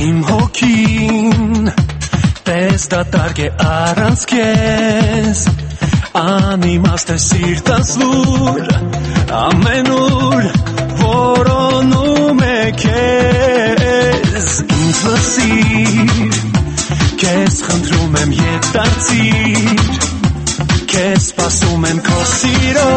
Իմ հոգին պես դատարկ է առանց քեզ անիմաստ է սիրտս լուր ամենուր որոնում է քեզ ինձ լսիր քեզ խնդրում եմ ետ դարձիր քեզ սպասում եմ քո սիրո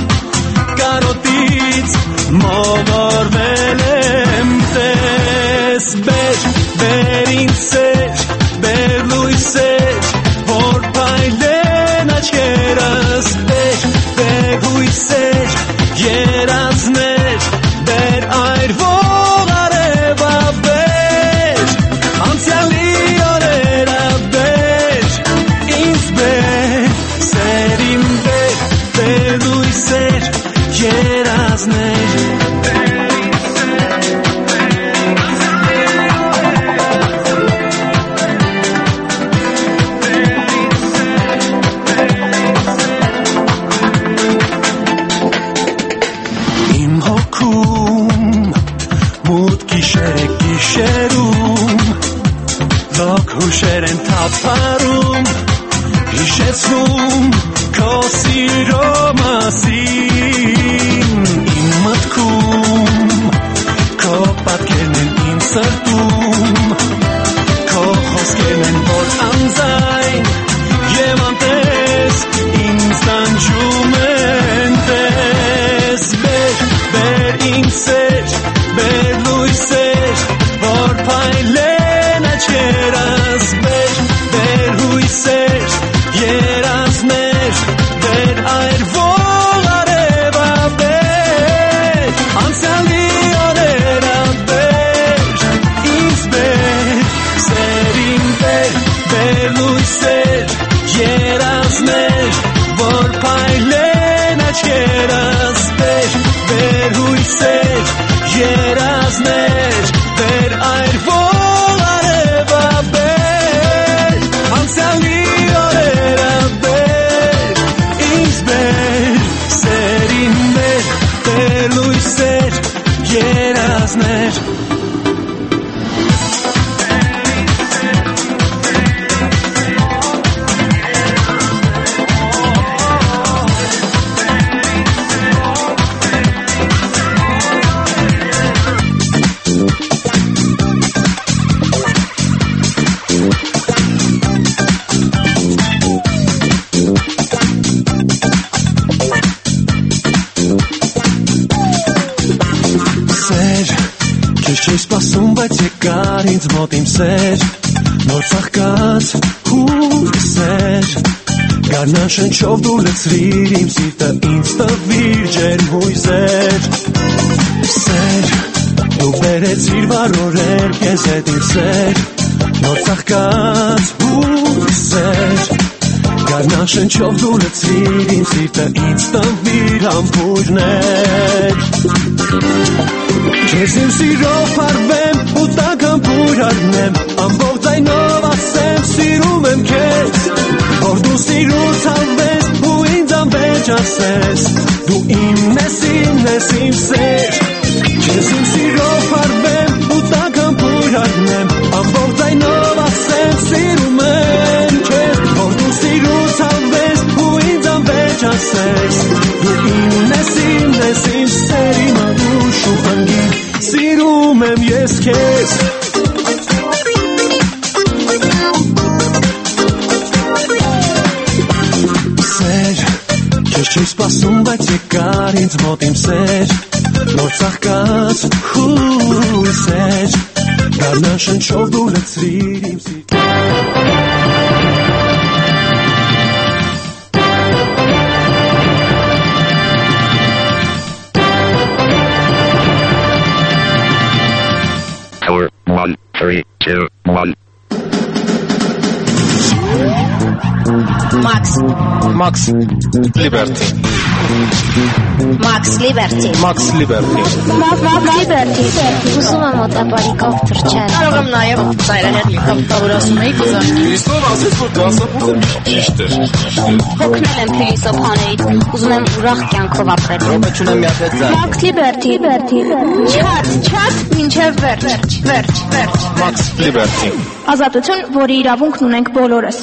կարոտից մոլորվել եմ տես բեր ինձ սեր բեր լույսեր որ փայլեն աչքերս բեր հույսեր երազներ բեր այրվող արևա բեր անցյալի օրերը բեր ինձ բեր սերիմ բեր լույսեր երազներ Հուշեր են թափարում հիշեցնում քո սիրո մասին իմ մտքում քո պատկերն են իմ սրտում քո խոսքերն են որ անձայն և անտես ինձ տանջում են տես բեր ինձ սեր բեր լույսեր որ փայլեն աչքերս բեր հույսեր երազներ բեր այրվող արևա բեր անցյալի օրերը բեր ինձ բեր սերին բեր լույսեր երազներ որ փայլեն աչքերս բեր հույսեր երազներ բեր այրվող արևա բեր անցյալի օրերը բեր ինձ բեր սերին բեր լույսեր երազներ Չես սպասում, բայց եկար ինձ մոտ իմ սեր նոր ծաղկած հույսեր գարնան շնչով դու լցրիր իմ սիրտը ինձ տվիր ջերմ հույսեր սեր դու բերեցիր վառորել քեզ հետ իմ սեր նոր ծաղկած հույսեր գարնան շնչով դու լցրիր իմ սիրտը ինձ տվիր համբույրներ Քեզ իմ սիրով փարվեմ ու տագամբույր առնեմ ամբողջ ձայնով ասեմ սիրում եմ քեզ որ դու սիրուց հավես ու ինձ անվերջ ասես դու իմն ես իմ սեր Քեզ իմ սիրով փարվեմ ու տագամբույր առնեմ ամբողջ ձայնով ասեմ սիրում եմ քեզ որ դու սիրուց հավես ու ինձ անվերջ ասես դու իմն ես իմ սեր իմ անուշ ու անգին Սիրում եմ ես քեզ Սեր Քեզ չի սպասում բայց եկար ինձ մոտ իմ սեր Նոր ծաղկած հույսեր Գարնան շնչով դու լցրիր իմ սիրտ Four, 1, 3, 2, 1 Max Liberty Ուզում եմ օտապարիկով թռչել Կարող եմ նաև ծայրահեղ լիքով ասում էի կուզանքի Փիլիսոփ ասեց, որ դասախոսը ճիշտ է Հոգնել եմ փիլիսոփաներից Ուզում եմ ուրախ կյանքով ապրել Ռոբե չունեմ մի հատ Max Liberty Չատ մինչև վերջ Max Liberty Ազատություն, որի իրավունքն ունենք բոլորս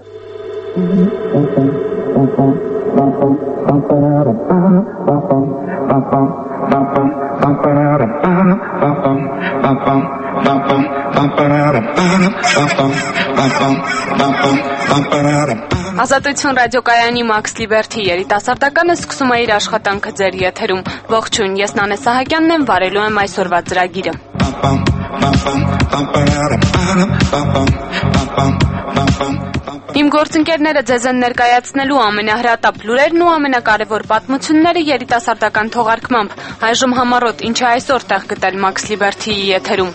Ազատություն ռադիոկայանի Max Liberty երիտասարդականը սկսում է իր աշխատանքը ձեր եթերում։ Ողջույն, ես Նանե Սահակյանն եմ, վարելու եմ այսօրվա ծրագիրը։ Իմ գործընկերները ձեզ են ներկայացնելու ամենահրատապ լուրերն ու ամենակարևոր պատմությունները երիտասարդական թողարկմամբ։ Այժմ համառոտ ինչ է այսօր տեղ գտել Max Liberty-ի եթերում։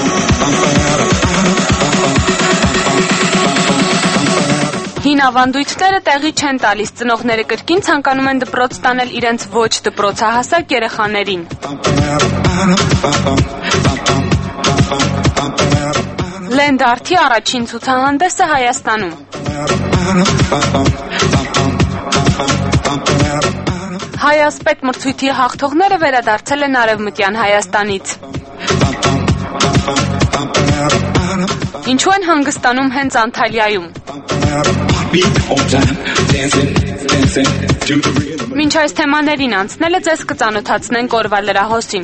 Հին ավանդույթները տեղի չեն տալիս, ծնողները կրկին ցանկանում են դպրոց տանել իրենց ոչ դպրոցահասակ երեխաներին։ Լենդարթի առաջին ցուցահանդեսը Հայաստանում։ Հայասպետ մրցույթի հաղթողները վերադարձել են Արևմտյան Հայաստանից։ Ինչու են հանգստանում հենց Անտալիայում։ Մինչ այս թեմաներին անցնելը ձեզ կծանոթացնենք օրվա լրահոսին։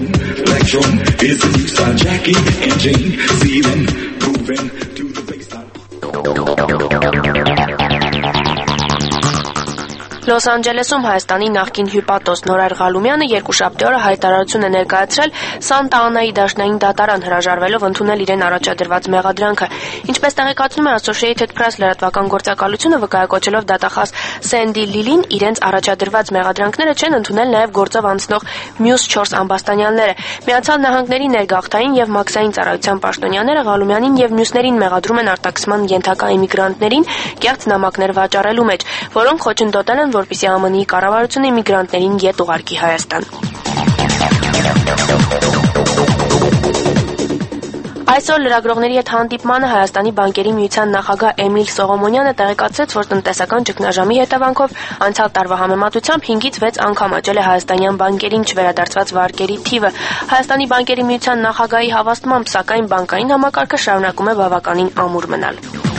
Լոս Անջելեսում Հայաստանի նախկին հյուպատոս Նորայր Ղալումյանը երկուշաբթի օրը հայտարարություն է ներկայացրել Սանտա Անայի դաշնային դատարան հրաժարվելով ընդունել իրեն առաջադրված մեղադրանքը։ Ինչպես տեղեկացնում է Associated Press լրատվական գործակալությունը վկայակոչելով դատախազ Սենդի Լիլին, իրենց առաջադրված մեղադրանքները չեն ընդունել նաև գործով անցնող մյուս 4 ամբաստանյանները։ Միացյալ Նահանգների ներգաղթային եւ մաքսային ծառայության պաշտոնյաները Ղալումյանին եւ մյուսներին մեղադրում են արտաքսման ենթակա իմիգրանտներին կեղծ նամակներ վաճառելու մեջ, որոնք խոչընդոտել են որպեսզի ԱՄՆ-ի կառավարությունը իմիգրանտներին ետ ուղարկի Հայաստան։ Այսօր լրագրողների հետ հանդիպմանը Հայաստանի բանկերի միության նախագահ Էմիլ Սողոմոնյանը տեղեկացրեց, որ տնտեսական ճգնաժամի հետևանքով անցյալ տարվա համեմատությամբ 5-ից 6 անգամ աճել է հայաստանյան բանկերին չվերադարձված վարկերի թիվը։ Հայաստանի բանկերի միության նախագահի հավաստմամբ, սակայն բանկային համակարգը շարունակում է բավականին ամուր մնալ։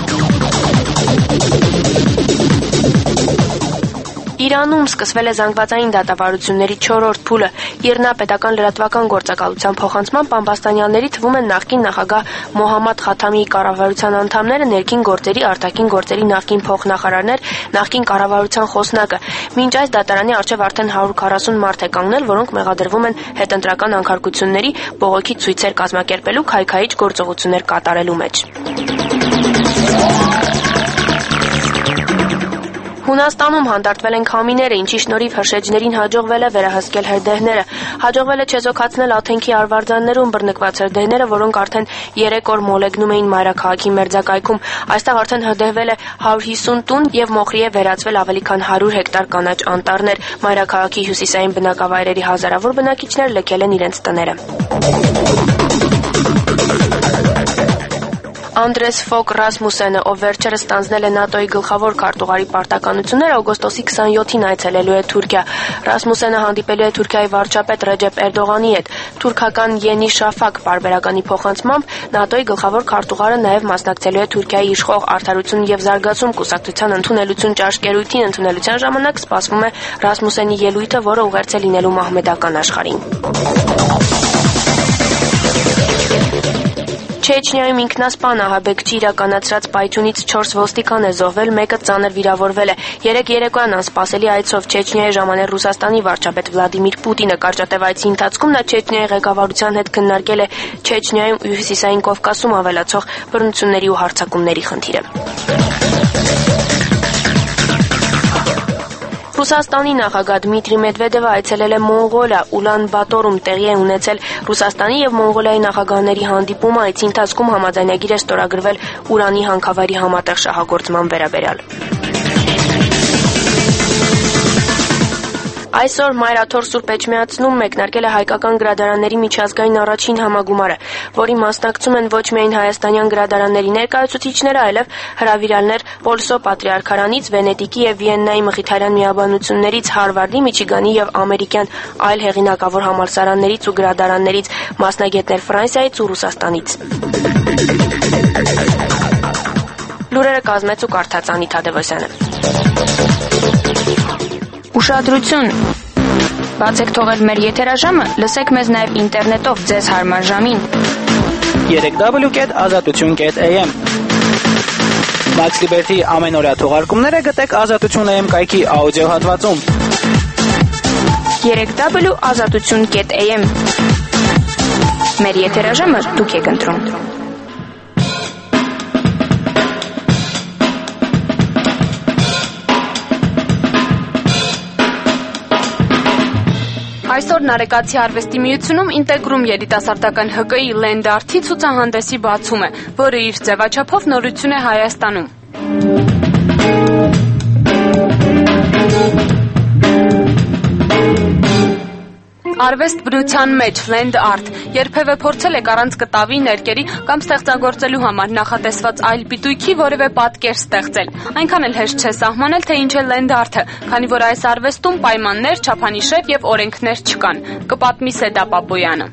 Իրանում սկսվել է զանգվածային դատավարությունների 4-րդ փուլը։ ԻՌՆԱ պետական լրատվական գործակալության փոխանցմամբ ամբաստանյանների թվում են նախկին նախագահ Մոհամմադ Խաթամիի կառավարության անդամները, ներքին գործերի, արտաքին գործերի նախկին փոխնախարարներ, նախկին կառավարության խոսնակը։ Մինչ այս դատարանի առջև արդեն 140 մարդ է կանգնել, որոնք մեղադրվում են հետընտրական անքարկությունների, բողոքի ցույցեր կազմակերպելու, քայքայիչ գործողություններ կատարելու մեջ։ Հունաստանում հանդարտվել են քամիները, ինչի շնորհիվ հրշեջներին հաջողվել է վերահսկել հրդեհները։ Հաջողվել է չեզոքացնել Աթենքի արվարձաններում բռնկված հրդեհները, որոնք արդեն 3 օր մոլեգնում էին մայրաքաղաքի մերձակայքում։ Այստեղ արդեն հրդեհվել է 150 տուն եւ մոխրի է վերածվել ավելի քան 100 հեկտար կանաչ անտառներ։ Մայրաքաղաքի հյուսիսային բնակավայրերի հազարավոր բնակիչներ լքել են իրենց տները։ Անդրես Ֆոկ Ռասմուսենը, ով վերջերս ստանձնել է ՆԱՏՕ-ի գլխավոր քարտուղարի պարտականությունները, օգոստոսի 27-ին այցելելու է Թուրքիա։ Ռասմուսենը հանդիպելու է Թուրքիայի վարչապետ Ռեջեփ Էրդողանի հետ։ Թուրքական Յենի Շաֆակ պարբերականի փոխանցմամբ ՆԱՏՕ-ի գլխավոր քարտուղարը նաև մասնակցելու է Թուրքիայի իշխող Արդարություն եւ զարգացում կուսակցության ընդունելություն ճաշկերույթին ընդունելության ժամանակ սպասվում է Ռասմուսենի ելույթը, որը ուղերձ է լինելու մահմեդական աշխարհին։ Չեչնիայում ինքնասպան ահաբեկչի իրականացրած պայթյունից 4 ոստիկան է զոհվել, մեկը ծանր վիրավորվել է։ Երեկ երեկոյան անսպասելի այցով Չեչնիայի ժամանել Ռուսաստանի վարչապետ Վլադիմիր Պուտինը կարճատև այցի ընթացքում նա Չեչնիայի ղեկավարության հետ քննարկել է Չեչնիայում ու Հյուսիսային Կովկասում ավելացող բռնությունների ու հարձակումների խնդիրը։ Ռուսաստանի նախագահ Դմիտրի Մեդվեդևը այցելել է Մոնղոլիա, Ուլան Բաթորում տեղի է ունեցել Ռուսաստանի եւ Մոնղոլիայի նախագահների հանդիպումը, այցի ընթացքում համաձայնագիր է ստորագրվել ուրանի հանքավայրի համատեղ շահագործման վերաբերյալ։ Այսօր Մայրաթոր Սուրբ Էջմիածնում մեկնարկել է հայկական գրադարանների միջազգային առաջին համագումարը, որի մասնակցում են ոչ միայն հայաստանյան գրադարանների ներկայացուցիչները, այլև հրավիրալներ Պոլսո Պատրիարքարանից, Վենետիկի եւ Վիեննայի Մխիթարյան միաբանություններից, Հարվարդի, Միչիգանի եւ ամերիկյան այլ հեղինակավոր համալսարաններից ու գրադարաններից, մասնագետներ Ֆրանսիայից ու Ռուսաստանից։ Լուրերը կազմեց ու կարդաց Անի Թադևոսյանը։ Ուշադրություն. Բացեք թողել մեր եթերաժամը, լսեք մեզ նաև ինտերնետով ձեզ հարմար ժամին։ www.azatutun.am Max Liberty ամենօրյա թողարկումները գտեք Ազատություն.am կայքի աուդիո հատվածում։ www.azatutun.am Մեր եթերաժամը դուք եք ընտրում։ Այսօր Նարեկացի արվեստի միությունում ինտեգրում երիտասարդական ՀԿ-ի լենդարթի ցուցահանդեսի բացում է, որը իր ձևաչափով նորություն է Հայաստանում։ Արվեստ բնության մեջ Land Art երբևէ փորձել եք առանց կտավի, ներկերի կամ ստեղծագործելու համար նախատեսված այլ պիտույքի որևէ պատկեր ստեղծել։ Այնքան էլ հեշտ չէ սահմանել, թե ինչ է Land Art-ը, քանի որ այս արվեստում պայմաններ, չափանիշեր եւ օրենքներ չկան։ Կպատմի Սեդա Պապոյանը։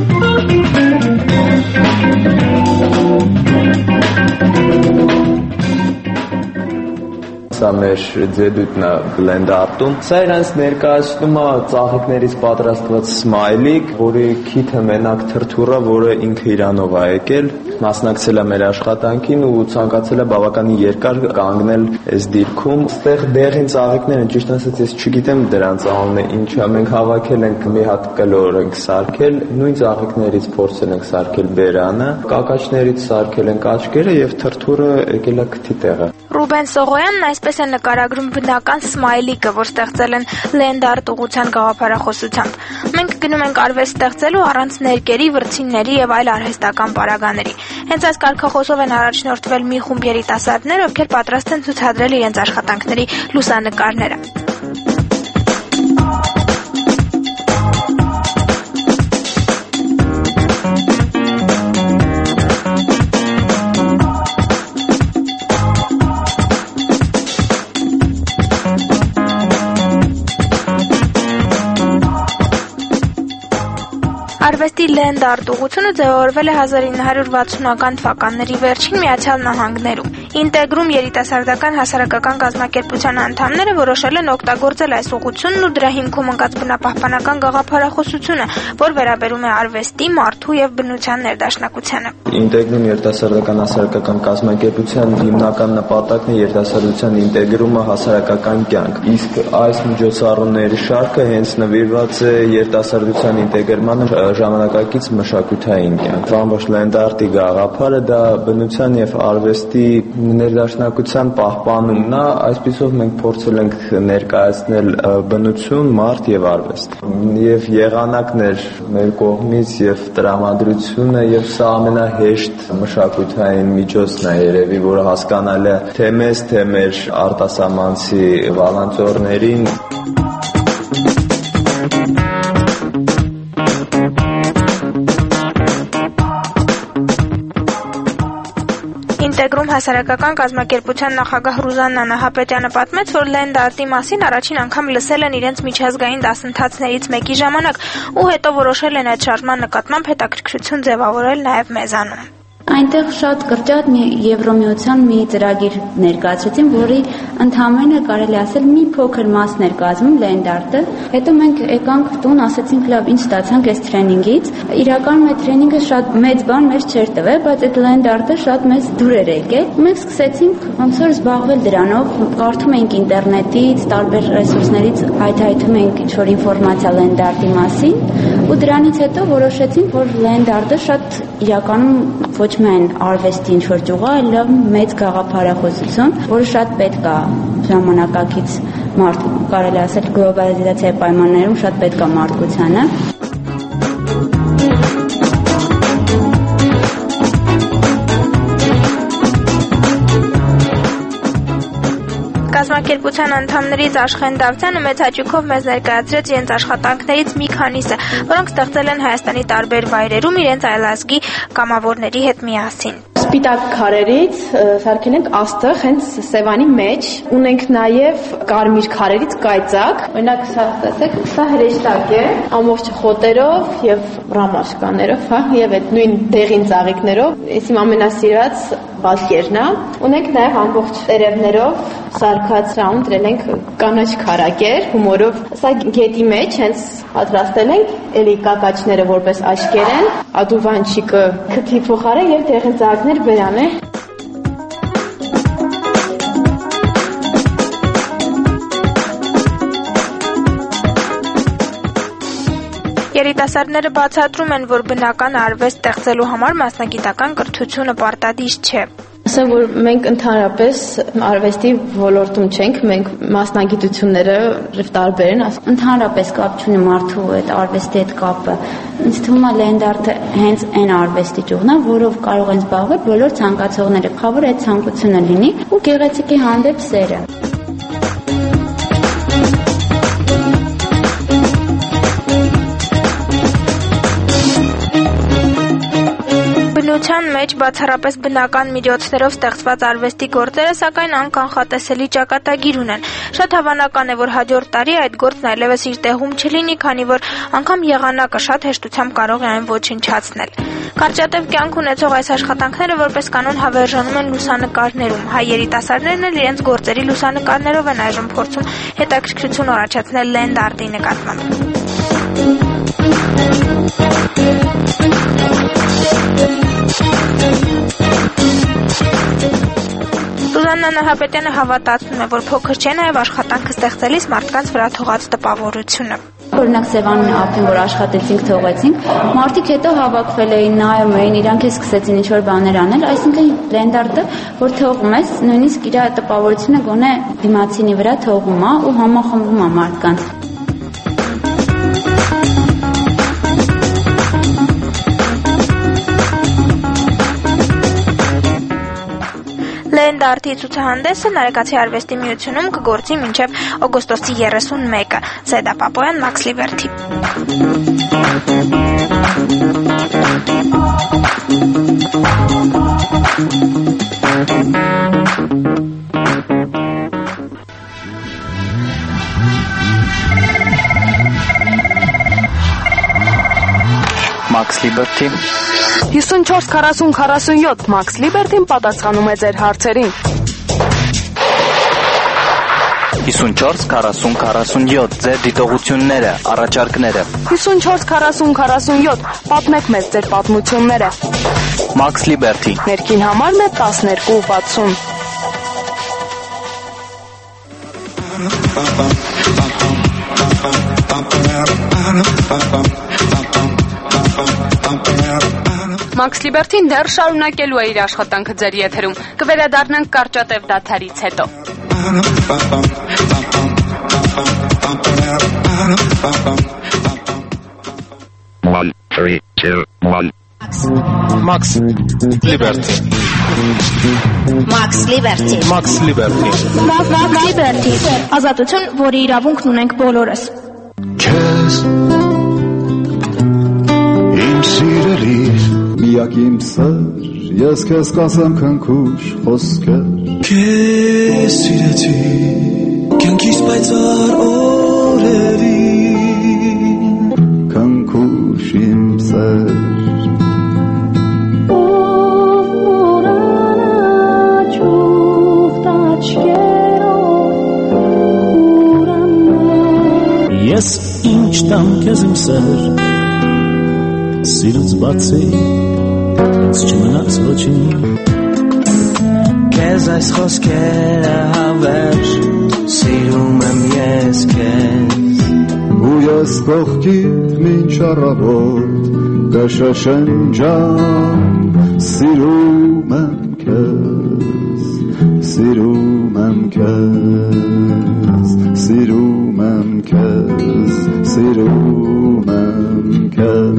Սա մեր ձեդուտն է Land Art-ում։ Սա իրանց ներկայացնում է ծաղիկներից պատրաստված սմայլիկ, որի քիթը մենակ թրթուրը, որը ինքը իրանով է եկել, մասնակցել է մեր աշխատանքին ու ցանկացել է բավականին երկար կանգնել այս դիրքում։ Այստեղ դեղին ծաղիկներ են, ճիշտ ասած ես չգիտեմ դրանց անունը ինչ է, մենք հավաքել ենք մի հատ կլոր ենք սարքել, նույն ծաղիկներից փորձել ենք սարքել բերանը, կակաչներից սարքել ենք աչքերը եւ թրթուրը եկել է քթի տեղը։ Ռուբեն Սողոյանն այսպես է նկարագրում բնական սմայլիկը, որ ստեղծել են Land Art ուղղության գաղափարախոսությամբ։ Մենք գնում ենք արվեստ ստեղծելու առանց ներկերի, վրձինների եւ այլ արհեստական պարագաների։ Հենց այս կարգախոսով են առաջնորդվել մի խումբ երիտասարդներ, ովքեր պատրաստ են ցուցադրել իրենց աշխատանքների լուսանկարները։ Արվեստի Land Art ուղղությունը ձևավորվել է 1960-ական թվականների վերջին Միացյալ Նահանգներում։ Ինտեգրում երիտասարդական հասարակական կազմակերպության անդամները որոշել են օգտագործել այս ուղղությունն ու դրա հիմքում ընկած բնապահպանական գաղափարախոսությունը, որ վերաբերում է արվեստի, մարդու եւ բնության ներդաշնակությանը։ Ինտեգրում երիտասարդական հասարակական կազմակերպության հիմնական նպատակն է երիտասարդության ինտեգրումը հասարակական կյանք։ Իսկ այս միջոցառումների շարքը հենց նվիրված է երիտասարդության ինտեգրմանը ժամանակակից մշակութային կյանք։ Ամբողջ Land Art-ի գաղափարը դա բնության եւ արվեստի ներդաշնակության պահպանումն է, այսպիսով մենք փորձել ենք ներկայացնել բնություն, մարդ եւ արվեստ։ Եվ եղանակն էր մեր կողմից եւ տրամադրությունը եւ սա ամենահեշտ մշակութային միջոցն է երևի, որը հասկանալ է թե մեզ, թե մեր արտասահմանցի վալանտյորներին։ Ինտեգրում հասարակական կազմակերպության նախագահ Ռուզաննա Նահապետյանը պատմեց, որ Land Art-ի մասին առաջին անգամ լսել են իրենց միջազգային դասընթացներից մեկի ժամանակ ու հետո որոշել են այդ շարժման նկատմամբ հետաքրքրություն ձևավորել նաև մեզանում։ Այնտեղ շատ կրճատ Եվրոմիության մի ծրագիր ներկայացրեցին, որի ընդհանրապես կարելի ասել մի փոքր մասն էր կազմում Land Art-ը։ Հետո մենք եկանք տուն, ասացինք լավ, ինչ ստացանք այս տրեյնինգից։ Իրականում այդ տրեյնինգը շատ մեծ բան մեզ չէր տվել, բայց այդ Land Art-ը շատ մեծ դուր էր եկել։ Մենք սկսեցինք ոնց որ զբաղվել դրանով, կարդում էինք ինտերնետից, տարբեր ռեսուրսներից հայթայթում էինք ինչ-որ ինֆորմացիա Land Art-ի մասին, ու դրանից հետո որոշեցինք, որ Land Art-ը շատ իրականում ոչ միայն արվեստի ինչ-որ ճյուղ է, այլ մեծ գաղափարախոսություն, որը շատ պետք է ժամանակակից կարելի ասել գլոբալիզացիայի պայմաններում շատ պետք է մարդկությանը։ Կազմակերպության անդամներից Աշխեն Դավթյանը մեծ հաճույքով մեզ ներկայացրեց իրենց աշխատանքներից մի քանիսը, որոնք ստեղծել են Հայաստանի տարբեր վայրերում իրենց այլազգի կամավորների հետ միասին։ Սպիտակ քարերից սարքել ենք աստղ հենց Սևանի մեջ, ունենք նաև կարմիր քարերից կայծակ, օրինակ սա տեսեք, սա հրեշտակ է, ամբողջ խոտերով եւ ռամաշկաներով, հա, եւ այդ նույն դեղին ծաղիկներով, ես իմ ամենասիրած բալկերն է։ Ունենք նաև ամբողջ տերևներով սարքած ռաուն դրել ենք կանաչ քարակեր, հումորով։ Սա գետի մեջ հենց պատրաստել ենք, էլի կակաչները որպես աչքեր են, ադուվանչիկը քթի փոխարեն եւ դեղին ծաղիկներ բերան է։ Երիտասարդները բացատրում են, որ բնական արվեստ ստեղծելու համար մասնագիտական կրթությունը պարտադիր չէ։ Ասեմ, որ մենք ընդհանրապես արվեստի ոլորտում չենք, մենք մասնագիտությունները տարբեր են, ընդհանրապես կապ չունի մարդու այդ արվեստի հետ կապը։ Ինձ թվում է լենդարտը հենց այն արվեստի ճյուղն է, որով կարող են զբաղվել բոլոր ցանկացողները, խավոր այդ ցանկությունը լինի ու գեղեցիկի հանդեպ սերը։ Բնության մեջ բացառապես բնական միջոցներով ստեղծված արվեստի գործերը սակայն անկանխատեսելի ճակատագիր ունեն։ Շատ հավանական է, որ հաջորդ տարի այդ գործն այլևս իր տեղում չլինի, քանի որ անգամ եղանակը շատ հեշտությամբ կարող է այն ոչնչացնել։ Կարճատև կյանք ունեցող այս աշխատանքները որպես կանոն հավերժանում են լուսանկարներում։ Հայ երիտասարդներն էլ իրենց գործերի լուսանկարներով են այժմ փորձում հետաքրքրություն առաջացնել լենդարտի նկատմամբ։ Սուզաննա Նահապետյանը հավատացնում է, որ փոքր չէ նաև աշխատանքը ստեղծելիս մարդկանց վրա թողած տպավորությունը։ Օրինակ Սևանին ափին, որ աշխատեցինք, թողեցինք, մարդիկ հետո հավաքվել էին, նայում էին, իրանք էլ սկսեցին ինչ-որ բաներ անել, այսինքն լենդարտը, որ թողում ես, նույնիսկ իր տպավորությունը գոնե դիմացինի վրա թողում է ու համախմբում է մարդկանց։ Լենդարտի ցուցահանդեսը Նարեկացի արվեստի միությունում կգործի մինչև օգոստոսի 31-ը։ Զեդա Պապոյան, Մաքս Լիբերթի։ Մաքս Լիբերթի 54-40-47 Մաքս Լիբերթին պատասխանում է ձեր հարցերին։ 54-40-47 ձեր դիտողությունները, առաջարկները։ 54-40-47 պատմեք մեզ ձեր պատմությունները։ Մաքս Լիբերթի Ներքին համարն է 12-60։ Մաքս Լիբերթին դեռ շարունակելու է իր աշխատանքը ձեր եթերում։ Կվերադառնանք կարճատև դադարից հետո։ Մաքս Լիբերթի Մաքս Լիբերթի Մաքս Լիբերթի Մաքս Լիբերթի ազատություն, որի իրավունքն ունենք բոլորս։ Քեզ իմ սիրելիս միակ իմ սեր, ես քեզ կասեմ քնքուշ խոսքեր։ Քեզ սիրեցի կյանքիս պայծառ օրերին, քնքուշ իմ սեր։ Ես ինչ տամ քեզ իմ սեր, սիրուց բացի, ինձ չմնաց ոչինչ։ Քեզ այս խոսքերը հավերժ, սիրում եմ ես քեզ։ Ու ես կողքիդ մինչ առավոտ կշշնջամ, սիրում եմ քեզ, սիրում եմ քեզ, սիրում եմ քեզ, սիրում եմ քեզ։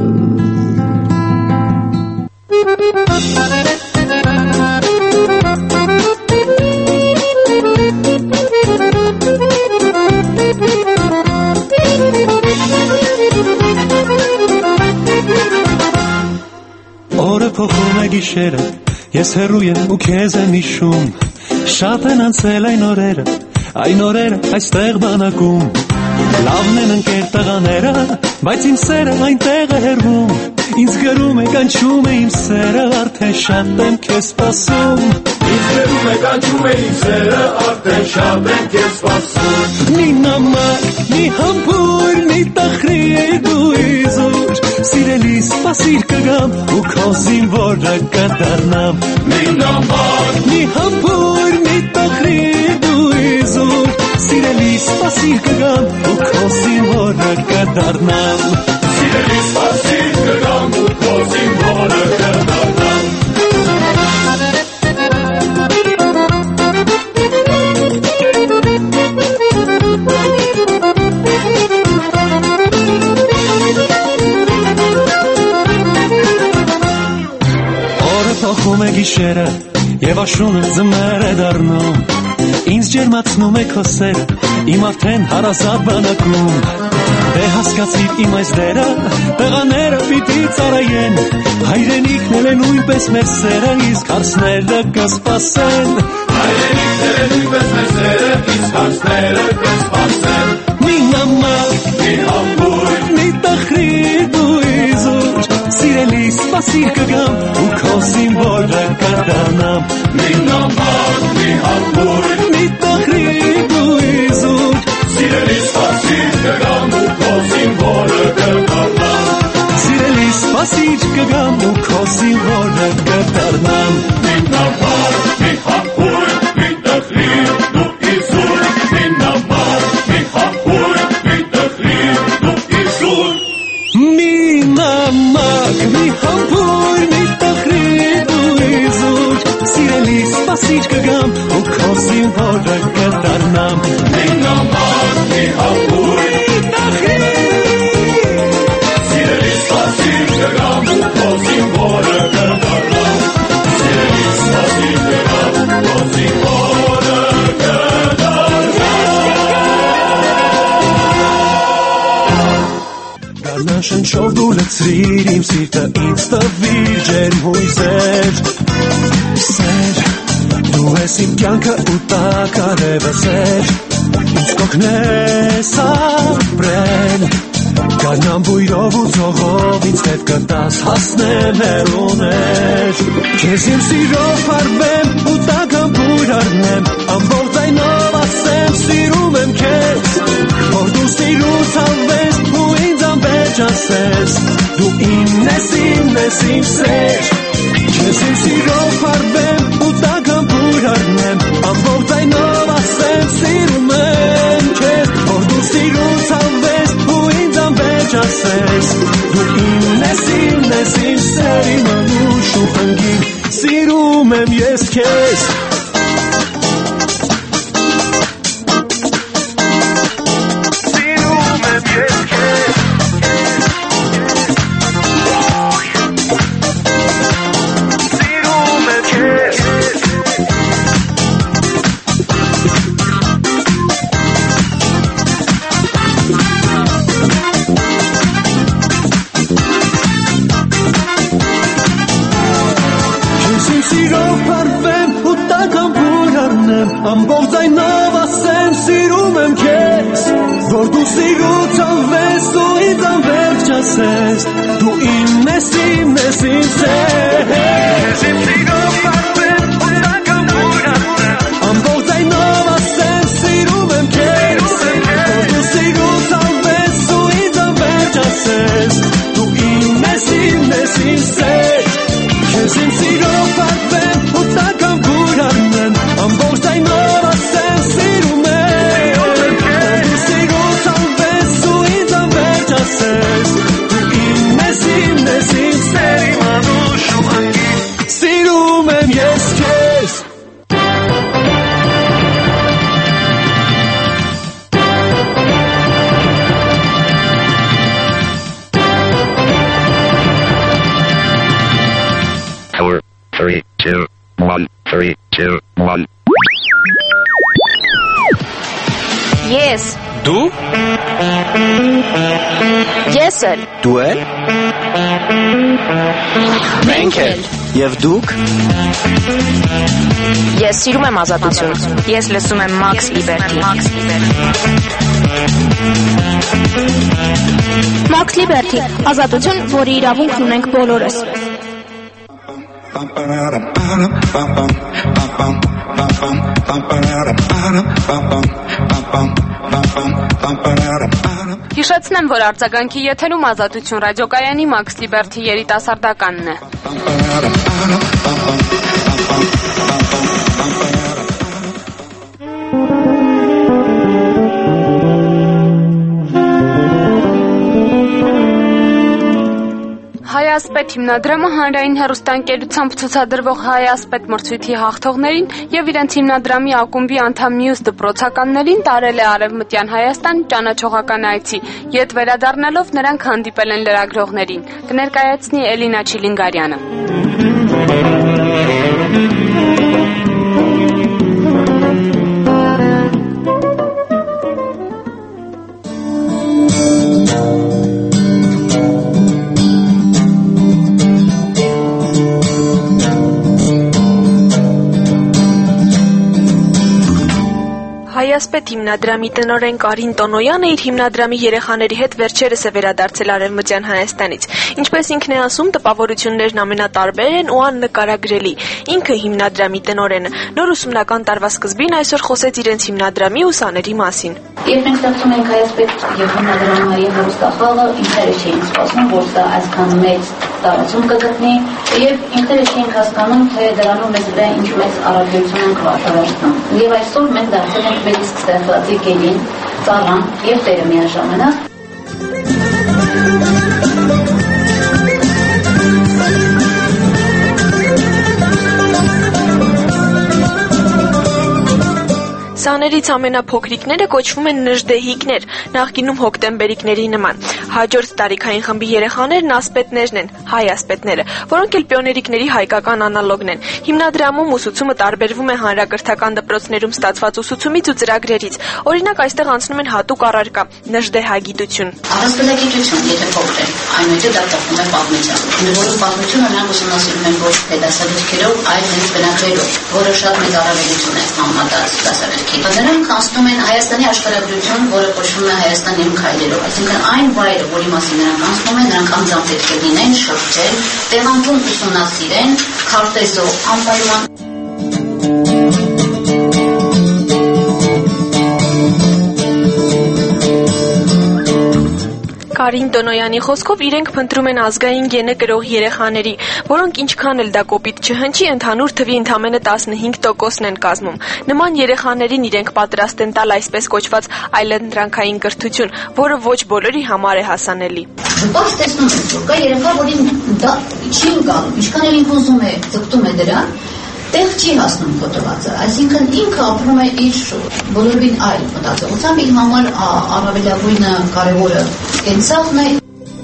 Օրը փոխում է գիշերը, ես հեռու եմ ու քեզ եմ հիշում, շատ են անցել այն օրերը այստեղ բանակում, լավն են ընկեր տղաները, բայց իմ սերը այնտեղ է հեռվում, ինձ գրում է կանչում է իմ սերը, արդեն շատ եմ քեզ սպասում, ինձ գրում է կանչում է իմ սերը, արդեն շատ եմ քեզ սպասում, մի նամակ, մի համբույր, մի տխրի դու իզուր, սիրելի սպասիր կգամ ու քո զինվորը կդառնամ, մի նամակ, մի համբույր, մի տխրի դու իզուր, սիրելի սպասիր կգամ ու քո զինվորը կդառնամ, սիրելի սպասիր կգամ ու քո զինվորը կդառնամ։ Փոխում է գիշերը եւ աշունը ձմեռ է դառնում, ինձ ջերմացնում է քո սերը, իմ արդեն հարազատ բանակում, դե հասկացիր իմ այս դերը, տղաները պիտի ծառայեն, հայրենիքն էլ է նույնպես մեր սերը, իսկ հարցները կսպասեն, հայրենիքն էլ է նույնպես մեր սերը, իսկ հարցները կսպասեն, մի նամակ, մի համբույր, մի տխրի դու իզուր, սիրելի սպասիր կգամ ու քո զինվորը կդառնամ, մի նամակ, մի համբույր, մի տխրի դու իզուր, սիրելի սպասիր կգամ ու քո զինվորը կդառնամ, սիրելի սպասիր կգամ ու քո զինվորը կդառնամ, մի նամակ, մի համբույր, մի տխրի դու իզուր, մի նամակ, մի համբույր, մի տխրի դու իզուր, մի նամակ, մի համբույր, մի տխրի դու իզուր, սիրելի սպասիր կգամ ու քո զինվորը կդառնամ, մի նամակ, մի համբույր, մի տխրի, սիրելի սպասիր կգամ ու քո զինվորը կդառնամ, սիրելի սպասիր կգամ ու քո զինվորը կդառնամ, շնչով դու լցրիր իմ սիրտը, ինձ տվիր ջերմ հույսեր, սեր, դու ես իմ կյանքը ու տակարևը սեր, ինձ կօգնես ապրել, գարնան բույրով ու ծողով ինձ հետ կտաս հասնեմ հեռուներ, քեզ իմ սիրով հարբեմ ու տագամբույր առնեմ, ամբողջ ձայնով ասեմ սիրում եմ քեզ, որ դու սիրուց հավես ու ինձ անվերջ ասես, դու իմն ես իմ սեր, քեզ իմ սիրով հարբեմ ու տագամբույր առնեմ, ամբողջ ձայնով ասեմ սիրում եմ քեզ, որ դու սիրուց հավես ու ինձ անվերջ ասես, դու իմն ես իմ սեր, իմ անուշ ու խնգին, սիրում եմ ես քեզ, ամբողջ ձայնով ասեմ սիրում եմ քեզ, որ դու սիրուց անվես ու ինձ անվերջ ասես, դու իմն ես իմ սեր, իմ սիրով հարբեմ ու տագամբույր առնեմ, ամբողջ ձայնով ասեմ սիրում եմ քեզ, որ դու սիրուց անվես ու ինձ անվերջ ասես, դու իմն ես իմ սեր, քեզ իմ սիրով հարբեմ ու տագամբույր առնեմ, ամբողջ ձայնով ասեմ սիրում եմ, դու սիրուց անվես ու ինձ անվերջ ասես, դու իմն ես իմ սեր, իմ անուշ ու խնգին, սիրում եմ ես քեզ, 2, 1, 3, 2, 1. Yes. Դու? Ես էլ։ Դու էլ? Մենք էլ։ Եվ դուք? Ես սիրում եմ ազատություն։ Ես լսում եմ Max Liberty։ Max Liberty, ազատություն, որի իրավունքն ունենք բոլորս։ Հիշեցնեմ, որ արձագանքի եթերում ազատություն ռադիոկայանի Max Liberty երիտասարդականն է։ Հայասպետ հիմնադրամը հանրային հեռուստաընկերությամբ ցուցադրվող Հայասպետ մրցույթի հաղթողներին եւ իրենց հիմնադրամի ակումբի անդամ մյուս դպրոցականներին տարել է Արևմտյան Հայաստան ճանաչողական այցի։ Ետ վերադառնալով նրանք հանդիպել են լրագրողներին։ Կներկայացնի Էլինա Չիլինգարյանը։ Հայասպետ հիմնադրամի տնօրեն Կարին Տոնոյանը իր հիմնադրամի երեխաների հետ վերջերս է վերադարձել Արևմտյան Հայաստանից։ Ինչպես ինքն է ասում, տպավորություններն ամենատարբեր են ու աննկարագրելի։ Ինքը հիմնադրամի տնօրենը նոր ուսումնական տարվա սկզբին այսօր խոսեց իրենց հիմնադրամի ուսաների մասին։ Երբ մենք ստեղծում ենք Հայասպետ եւ հիմնադրամի հեռուստախաղը, ինքները չէին սպասում, որ դա այսքան մեծ տարածում կգտնի, եւ ինքները չէին հասկանում, թե դրանով մեզ վրա ինչ մեծ առավելություն են կվարտարացնում։ Եվ այսօր մենք դարձել ենք մեծ ստեղծվածի գերին, ծառան եւ տերը միաժամանակ։ Սաներից ամենափոքրիկները կոչվում են նժդեհիկներ, նախկինում հոկտեմբերիկների նման։ Հաջորդ տարիքային խմբի երեխաներն ասպետներն են, հայ ասպետները, որոնք էլ պիոներիկների հայկական անալոգն են։ Հիմնադրամում ուսուցումը տարբերվում է հանրակրթական դպրոցներում ստացված ուսուցումից ու ծրագրերից։ Օրինակ, այստեղ անցնում են հատուկ առարկա՝ նժդեհագիտություն։ Առաստելագիտություն, եթե փոքր է, այնուհետև դա կապվում է պատմությամբ։ Որը պատմությունը նրանք ուսումնասիրում են ոչ թե դասավանդքերով, այլ հենց բնագրերով, որը շատ մեծ առավելություն է համատած դասավանդքի։ Նրանք անցնում են Հայաստանի աշխարհագրություն, որը կոչվում է Հայաստանի քայլերով, այսինքն այն վայրը, որի մասին նրանք անցնում են, նրանք անձամբ պետք է լինեն, շրջել, տեղանքում ուսումնասիրեն, քարտեզով, անպայման։ Կարին Տոնոյանի խոսքով իրենք փնտրում են ազգային գենը կրող երեխաների, որոնք ինչքան էլ դա կոպիտ չհնչի, ընդհանուր թվի ընդամենը 15%-ն են կազմում։ Նման երեխաներին իրենք պատրաստ են տալ այսպես կոչված այլընտրանքային կրթություն, որը ոչ բոլորի համար է հասանելի։ Պարզ տեսնում եք, որ կա երեխա, որին դա չի ընկալում, ինչքան էլ ինքը ուզում է, ձգտում է դրան, տեղ չի հասնում փոթվածը, այսինքն ինքը ապրում է իր բոլորին այլ մտածողությամբ, իր համար առավելագույնը կարևորը կենցաղն է։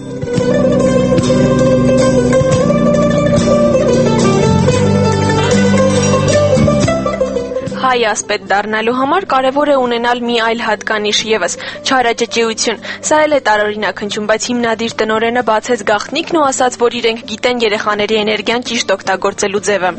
Հայ ասպետ դառնալու համար կարևոր է ունենալ մի այլ հատկանիշ եւս՝ չարաճճիություն։ Սա էլ է տարօրինակ հնչում, բայց հիմնադիր տնօրենը բացեց գաղտնիքն ու ասաց, որ իրենք գիտեն երեխաների էներգիան ճիշտ օգտագործելու ձևը։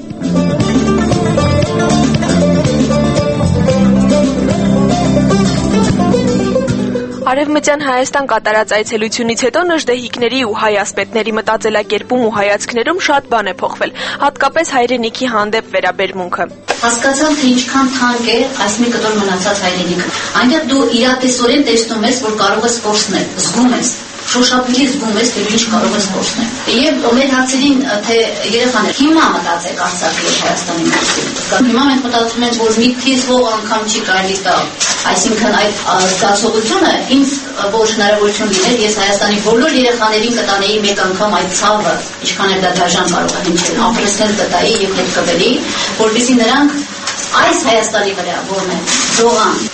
Արևմտյան Հայաստան կատարած այցելությունից հետո նժդեհիկների ու հայ ասպետների մտածելակերպում ու հայացքներում շատ բան է փոխվել, հատկապես հայրենիքի հանդեպ վերաբերմունքը։ Հասկացան, թե ինչքան թանկ է այս մի կտոր մնացած հայրենիքը։ Այնտեղ դու իրատեսորեն տեսնում ես, որ կարող ես կորցնել, զգում ես, շոշափելի զգում ես, թե ինչ կարող ես կորցնել։ Եվ մեր հարցերին, թե երեխաներ, հիմա մտածեք Արցախի եւ Հայաստանի մասին։ Հիմա մենք մտածում ենք, որ մի թիզվող անգամ չի կարելի տալ։ Այսինքն այդ զգացողությունը ինձ ոչ հնարավորություն լիներ, ես Հայաստանի բոլոր երեխաներին կտանեի մեկ անգամ այդ ցավը, ինչքան էլ դա դաժան կարող է հնչել, ապրեսնել կտայի եւ հետկվելի, որովհետեւ նրանք այս Հայաստանի վրա որն են զողան։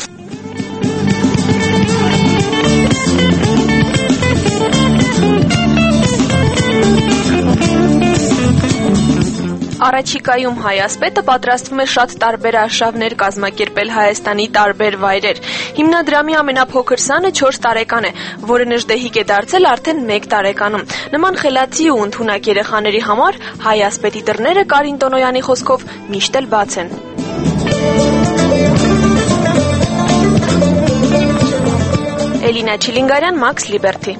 առաջիկայում հայասպետը պատրաստվում է շատ տարբեր արշավներ կազմակերպել Հայաստանի տարբեր վայրեր։ Հիմնադրամի ամենափոքր սանը 4 տարեկան է, որը նժդեհիկ է դարձել արդեն 1 տարեկանում։ Նման խելացի ու ընդունակ երեխաների համար հայասպետի դռները Կարին Տոնոյանի խոսքով միշտ էլ բաց են։ Էլինա Չիլինգարյան, Մաքս Լիբերթի։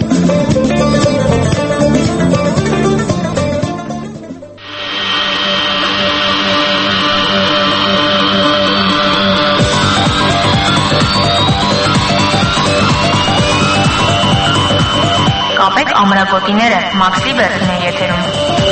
Կապեք ամրագոտիները, Մաքս Լիբերթին է եթերում։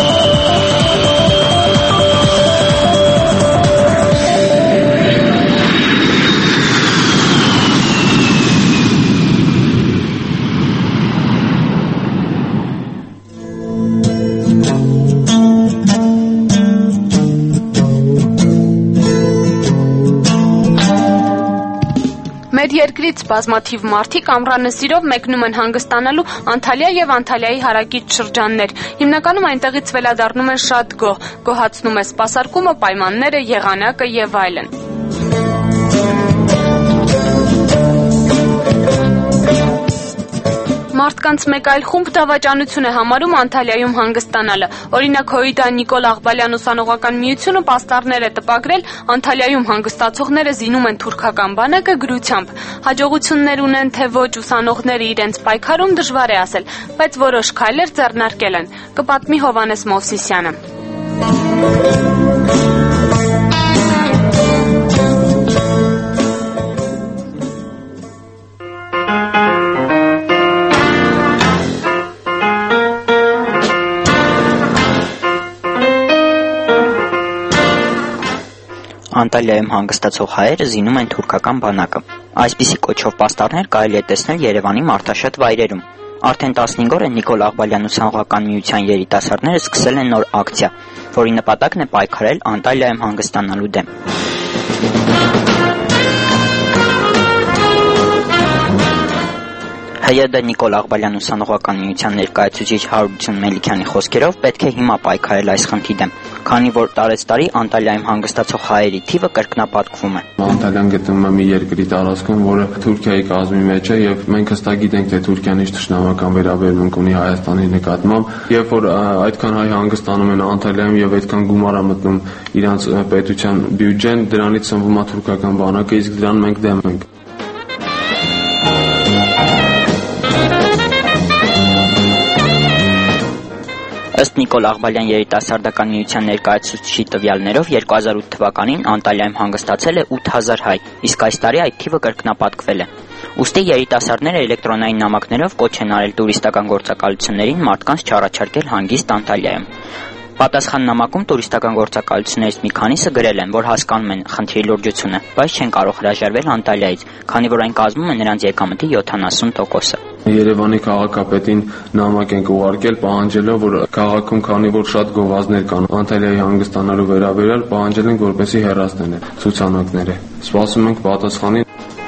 Մեր երկրից բազմաթիվ մարդիկ ամռանսիրով մեկնում են հանգստանալու Անտալիա եւ Անտալիայի հարակից շրջաններ։ Հիմնականում այնտեղից վերադառնում են շատ գոհ, գոհացնում է սպասարկումը, պայմանները, եղանակը եւ այլն։ Մարդկանց մեկ այլ խումբ դավաճանություն է համարում Անտալիայում հանգստանալը։ Օրինակ Հոիդա Նիկոլ Աղբալյան ուսանողական միությունը պաստառներ է տպագրել Անտալիայում հանգստացողները զինում են թուրքական բանակը գրությամբ։ Հաջողություններ ունեն թե ոչ ուսանողները իրենց պայքարում դժվար է ասել, բայց որոշ քայլեր ձեռնարկել են։ Կպատմի Հովանես Մովսիսյանը։ Անտալիայում հանգստացող հայերը զինում են թուրքական բանակը։ Այսպիսի կոչով պաստառներ կարելի է տեսնել Երևանի մարդաշատ վայրերում։ Արդեն 15 օր է Նիկոլ Աղբալյան ուսանողական միության երիտասարդները սկսել են նոր ակցիա, որի նպատակն է պայքարել Անտալիայում հանգստանալու դեմ։ ՀՅԴ Նիկոլ Աղբալյան ուսանողական միության ներկայացուցիչ Հարություն Մելիքյանի խոսքերով պետք է հիմա պայքարել այս խնդրի դեմ, քանի որ տարեցտարի Անտալիայում հանգստացող հայերի թիվը կրկնապատկվում է։ Անտալիան գտնվում է մի երկրի տարածքում, որը Թուրքիայի կազմի մեջ է, եւ մենք հստակ գիտենք, թե Թուրքիան ինչ թշնամական վերաբերմունք ունի Հայաստանի նկատմամբ, երբ որ այդքան հայ հանգստանում են Անտալիայում եւ այդքան գումար է մտնում իրանց պետության բյուջեն, դրանից սնվում է թուրքական բանակը, իսկ դրան մենք դեմ ենք։ Ըստ Նիկոլ Աղբալյան երիտասարդական միության ներկայացուցիչի տվյալներով 2008 թվականին Անտալիայում հանգստացել է 8000 հայ, իսկ այս տարի այդ թիվը կրկնապատկվել է։ Ուստի երիտասարդները էլեկտրոնային նամակներով կոչ են արել տուրիստական գործակալություններին մարդկանց չառաջարկել հանգիստ Անտալիայում։ Պատասխան նամակում տուրիստական գործակալություններից մի քանիսը գրել են, որ հասկանում են խնդրի լրջությունը, բայց չեն կարող հրաժարվել Անտալիայից, քանի որ այն կազմում է նրանց եկամտի 70%-ը։ Երևանի քաղաքապետին նամակ ենք ուղարկել պահանջելով, որ քաղաքում քանի որ շատ գովազդներ կան Անտալիայի հանգստանալու վերաբերյալ, պահանջել ենք որպեսզի հեռացնեն ցուցանակները։ Սպասում ենք պատասխանին։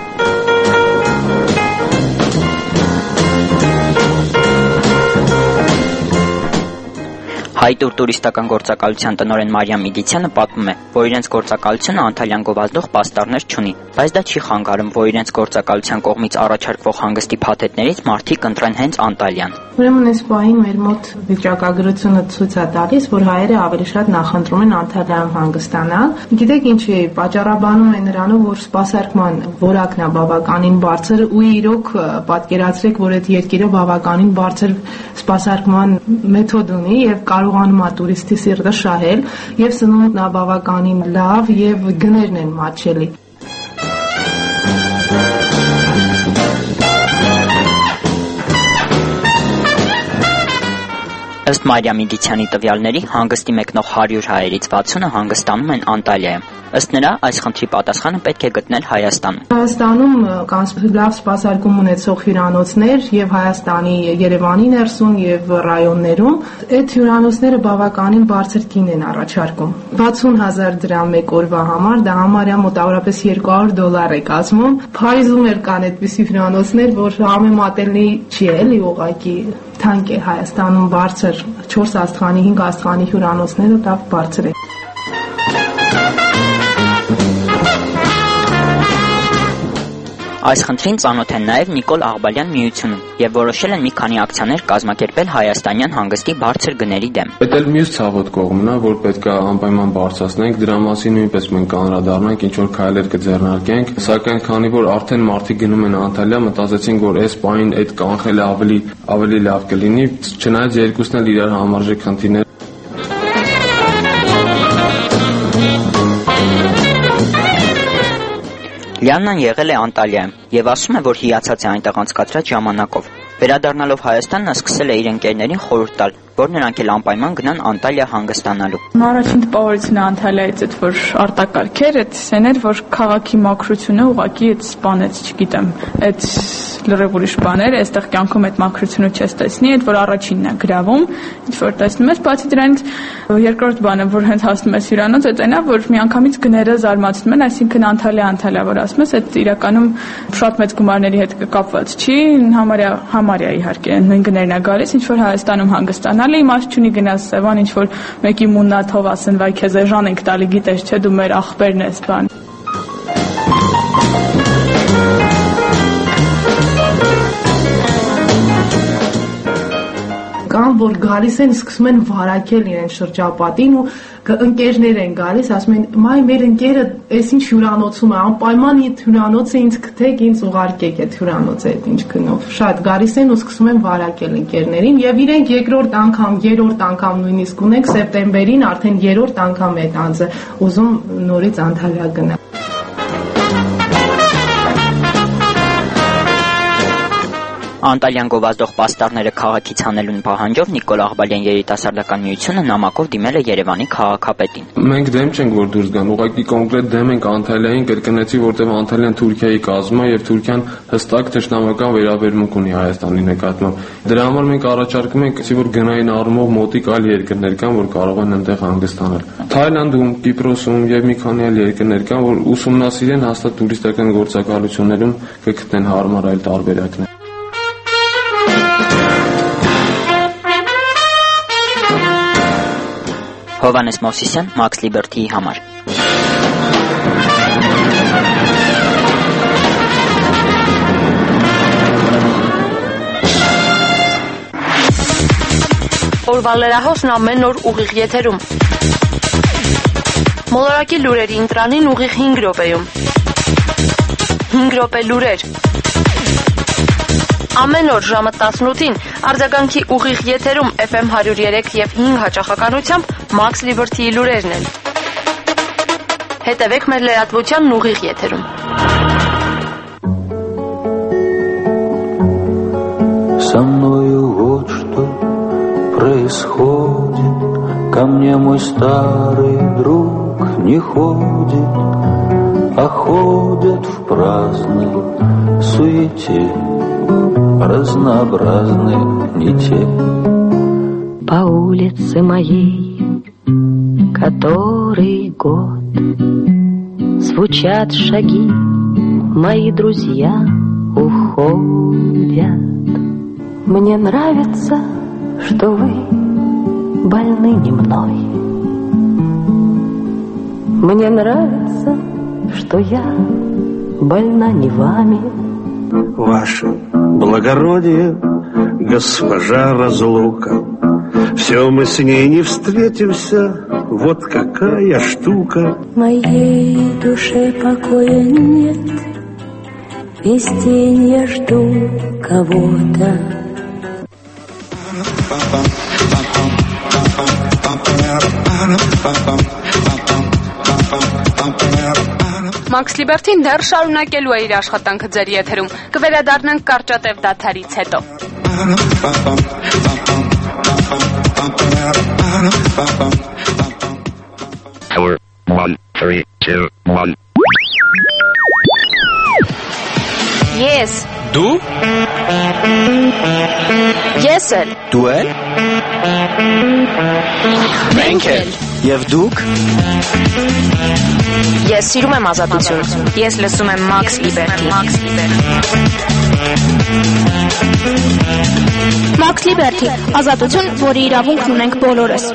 Հայտուր տուրիստական գործակալության տնօրեն Մարիամ Իգիցյանը պատմում է, որ իրենց գործակալությունը Անտալիան գովազդող պաստառներ չունի, բայց դա չի խանգարում, որ իրենց գործակալության կողմից առաջարկվող հանգստի փաթեթներից մարդիկ ընտրեն հենց Անտալիան։ Ուրեմն այս պահին մեր մոտ վիճակագրությունը ցույց է տալիս, որ հայերը ավելի շատ նախընտրում են Անտալիայում հանգստանալ։ Գիտեք ինչի, պատճառաբանում է նրանով, որ սպասարկման որակն է բավականին բարձր ու իրոք պատկերացրեք, որ այդ երկիրը բավականին բարձր սպասարկման մեթոդ ունի եւ կարողանում է տուրիստի սիրտը շահել եւ սնունդն է բավականին լավ եւ գներն են մատչելի։ Ըստ Մարիամ Իգիցյանի տվյալների, հանգստի մեկնող 100 հայերից 60-ը հանգստանում են Անտալիայում։ Ըստ նրա, այս խնդրի պատասխանը պետք է գտնել Հայաստանում։ Հայաստանում կան լավ սպասարկում ունեցող հյուրանոցներ եւ Հայաստանի Երևանի ներսում եւ ռայոններում։ Այդ հյուրանոցները բավականին բարձր գին են առաջարկում։ 60,000 դրամ մեկ օրվա համար, դա համարյա մոտավորապես $200 է կազմում։ Փարիզում էլ կան այդպիսի հյուրանոցներ, որ համեմատելի չի էլի ուղղակի ցանկ է Հայաստանում բարձր 4 աստղանի, 5 աստղանի հյուրանոցները լավ բարձր է։ Այս խնդրին ծանոթ են նաև Նիկոլ Աղբալյան միությունում եւ որոշել են մի քանի ակցիաներ կազմակերպել հայաստանյան հանգստի բարձր գների դեմ։ Դա էլ մյուս ցավոտ կողմն է, որ պետք է անպայման բարձրացնենք, դրա մասին նույնպես մենք կանդրադառնանք, ինչ որ քայլեր կձեռնարկենք, սակայն քանի որ արդեն մարդիկ գնում են Անտալիա, մտածեցինք, որ այս պահին այդ կանխելը ավելի լավ կլինի, չնայած երկուսն էլ իրար համարժեք խնդիրներ։ Լիաննան եղել է Անտալիայում եւ ասում է, որ հիացած է այնտեղ անցկացրած ժամանակով։ Վերադառնալով Հայաստան նա սկսել է իր ընկերներին խորհուրդ տալ, որ նրանք էլ անպայման գնան Անտալիա հանգստանալու։ Առաջին տպավորությունը Անտալիայից այդ որ արտակարգեր, այդ սեներ, որ քաղաքի մաքրությունը ուղղակի այդ սպանեց, չգիտեմ, այդ լրիվ ուրիշ բաներ, այստեղ կյանքում այդ մաքրությունը չես տեսնի, այդ որ առաջինն է գրավում, ինչ որ տեսնում ես, բացի դրանից երկրորդ բանը, որ հենց հասնում ես հյուրանոց, այդ այնա, որ միանգամից գները զարմացնում են, այսինքն Անտալիա, որ ասում ես, այդ իրականում շատ մեծ գումարների հետ կապված չի, համարյա իհարկե նույն գներն է գալիս, ինչ որ Հայաստանում հանգստանալը իմաստ չունի գնաս Սևան, ինչ որ մեկի մուննաթով ասեն, վայ քեզ էժան ենք տալի, գիտես չէ, դու մեր ախպերն ես բան։ Կամ որ գալիս են սկսում են վարակել իրեն շրջապատին ու ընկերներ են գալիս, ասում են՝ «Մայ մեր ընկերը էս ինչ հյուրանոցում է, անպայման այդ հյուրանոցը ինձ գտեք, ինձ ուղարկեք այդ հյուրանոցը, այդ ինչ գնով»։ Շատ գալիս են ու սկսում են վարակել ընկերներին եւ իրենք երկրորդ անգամ, երրորդ անգամ նույնիսկ ունենք սեպտեմբերին արդեն երրորդ անգամ այդ անձը ուզում նորից Անտալիա գնա։ Անտալիան գովազդող պաստառները քաղաքից հանելուն պահանջով Նիկոլ Աղբալյան երիտասարդական միությունը նամակով դիմել է Երևանի քաղաքապետին։ Մենք դեմ չենք, որ դուրս գան, ուղղակի կոնկրետ դեմ ենք Անտալիային, կրկնեցի, որտեղ Անտալիան Թուրքիայի կազմ է եւ Թուրքիան հստակ թշնամական վերաբերմունք ունի Հայաստանի նկատմամբ։ Դրա համար մենք առաջարկում ենք, որ գնային առումով մոտիկ այլ երկրներ կան, որ կարող են այնտեղ հանգստանալ։ Թայլանդում, Կիպրոսում եւ մի քանի այլ երկրներ կան, որ ուսումնասիրեն հաստատ տուրիստական գործակալություններում կգտնեն հարմար այլ տարբերակներ։ Հովանես Մովսիսյան, Max Liberty-ի համար։ Օրվա լրահոսն ամեն օր ուղիղ եթերում։ Մոլորակի լուրերի ընտրանին ուղիղ 5 րոպեում։ 5 րոպե լուրեր։ Ամեն օր ժամը 18-ին արձագանքի ուղիղ եթերում FM 103 եւ 5 հաճախականությամբ Max Liberty-ի լուրերն են։ Հետևեք մեր լրատվությանն ուղիղ еթերում։ Со мною вот что происходит, ко мне мой старый друг не ходит, а ходят в праздной суете разнообразные не те. По улице моей, который год, звучат шаги, мои друзья уходят. Мне нравится, что вы больны не мной. Мне нравится, что я больна не вами. Ваше благородие, госпожа Разлука, все мы с ней не встретимся, вот какая штука. Моей душе покоя нет, весь день я жду кого-то. Max Liberty-ն դեռ շարունակելու է իր աշխատանքը ձեր եթերում։ Կվերադառնանք կարճատև դադարից հետո։ Hour 1, 3, 2, 1. Ես Դու? Ես էլ։ Դու էլ? Մենք էլ։ Եվ դուք? Ես սիրում եմ ազատություն։ Ես լսում եմ Max Liberty։ Max Liberty, ազատություն, որի իրավունքն ունենք բոլորս։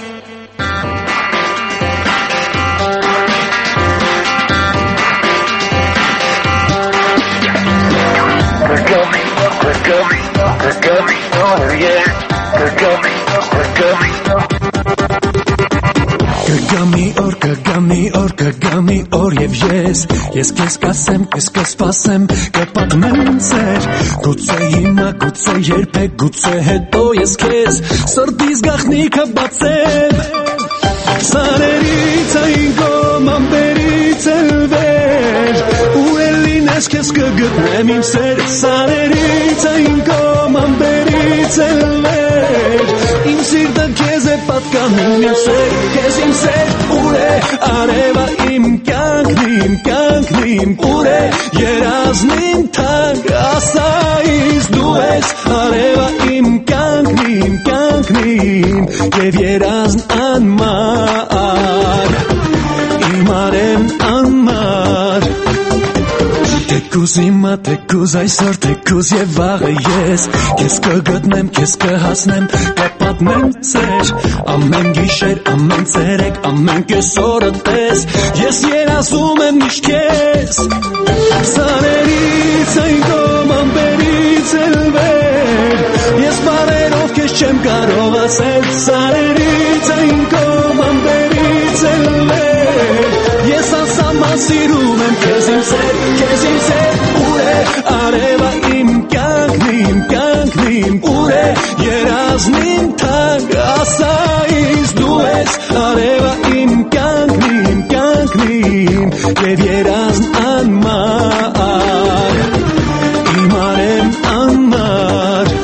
Կգամի օր եւ ես քեզ կասեմ, քեզ կսպասեմ, կպատմեմ ծեր, գուցե հիմա, գուցե երբեք, գուցե հետո ես քեզ սրտիս գաղտնիքը բացեմ, սարերից այն կողմ ամպերից էլ վեր, ու էլ լինես քեզ կգտնեմ իմ սեր, սարերից այն կողմ ամպերից էլ վեր, իմ սիրտը քեզ է պատկանում իմ սեր, քեզ իմ սեր, ուր է արևա իմ կյանքնիմ, ուր է երազնիմ թանկ, ասա ինձ դու ես արևա իմ կյանքնիմ, և երազն անմար, իմ արևն անմար, թեկուզ հիմա, թեկուզ այսօր, թեկուզ և վաղը ես, քեզ կգտնեմ, քեզ կհասնեմ, կպատմեմ ծեր, ամեն գիշեր, ամեն ցերեկ, ամեն կեսօրը տես, ես երազում եմ միշտ քեզ, սարերից այն կողմ ամպերից էլ վեր, ես բառերով քեզ չեմ կարող ասել, սարերից այն կողմ ամպերից էլ վեր, ես անսահման սիրում եմ քեզ իմ սեր, ուր է արևա իմ կյանքնիմ, ուր է երազնիմ թանկ, ասա ինձ դու ես արևա իմ կյանքնիմ, և երազն անմար, իմ արևն անմար,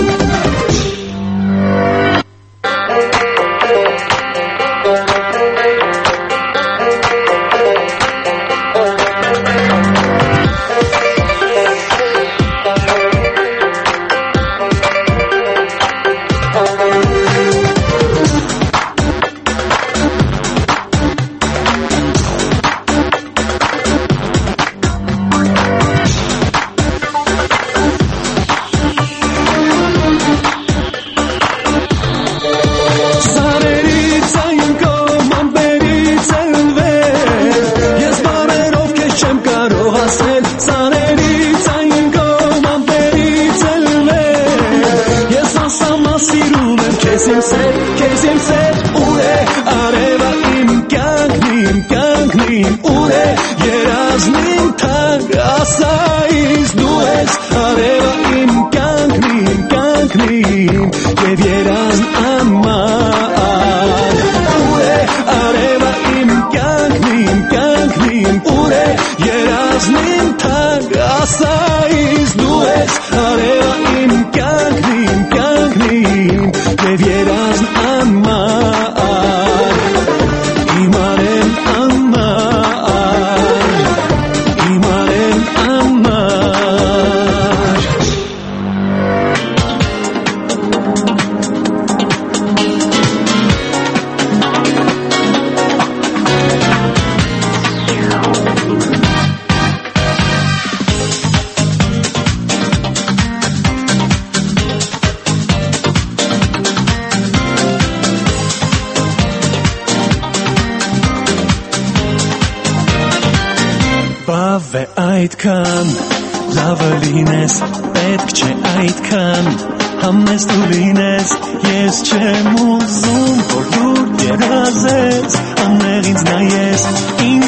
այդքան լավը լինես, պետք չէ այդքան համեստ ու լինես, ես չեմ ուզում, որ դու երազես, անեղ ինձ նայես, ինձ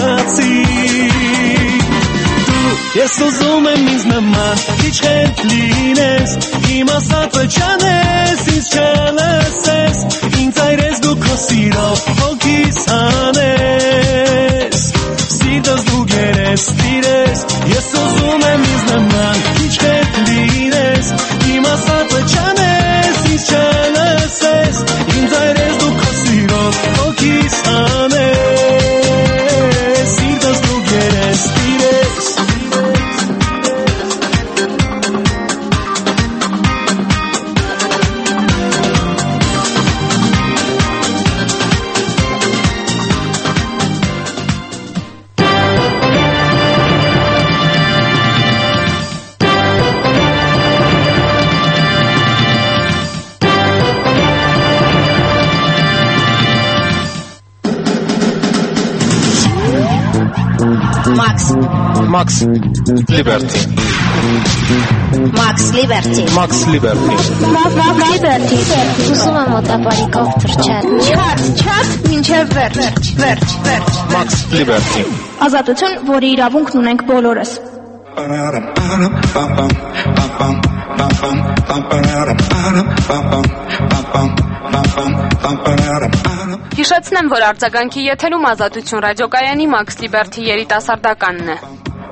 հասկացիր, դու ես ուզում եմ ինձ նման, քիչ հետ լինես, իմ ասածը չանես, ինձ չլսես, ինձ այրես դու քո սիրով, հոգիս հանես, սիրտս դու գերես, տիրես, ես ուզում եմ ինձ նման, քիչ հետ լինես, իմ ասածը չանես, ինձ չլսես, ինձ այրես դու քո սիրով, հոգիս հանես, սիրտս դու գերես, տիրես, Max Liberty Max Liberty Ուզում եմ մոտապարիկով թռչալ Չատ մինչև վերջ Max Liberty Ազատություն, որի իրավունքն ունենք բոլորս Հիշեցնեմ, որ արձագանքի եթերում Ազատություն ռադիոկայանի Max Liberty երիտասարդականն է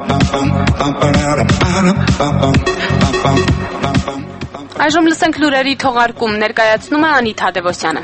Այժմ լսենք լուրերի թողարկում ներկայացնում է Անիթ Հադևոսյանը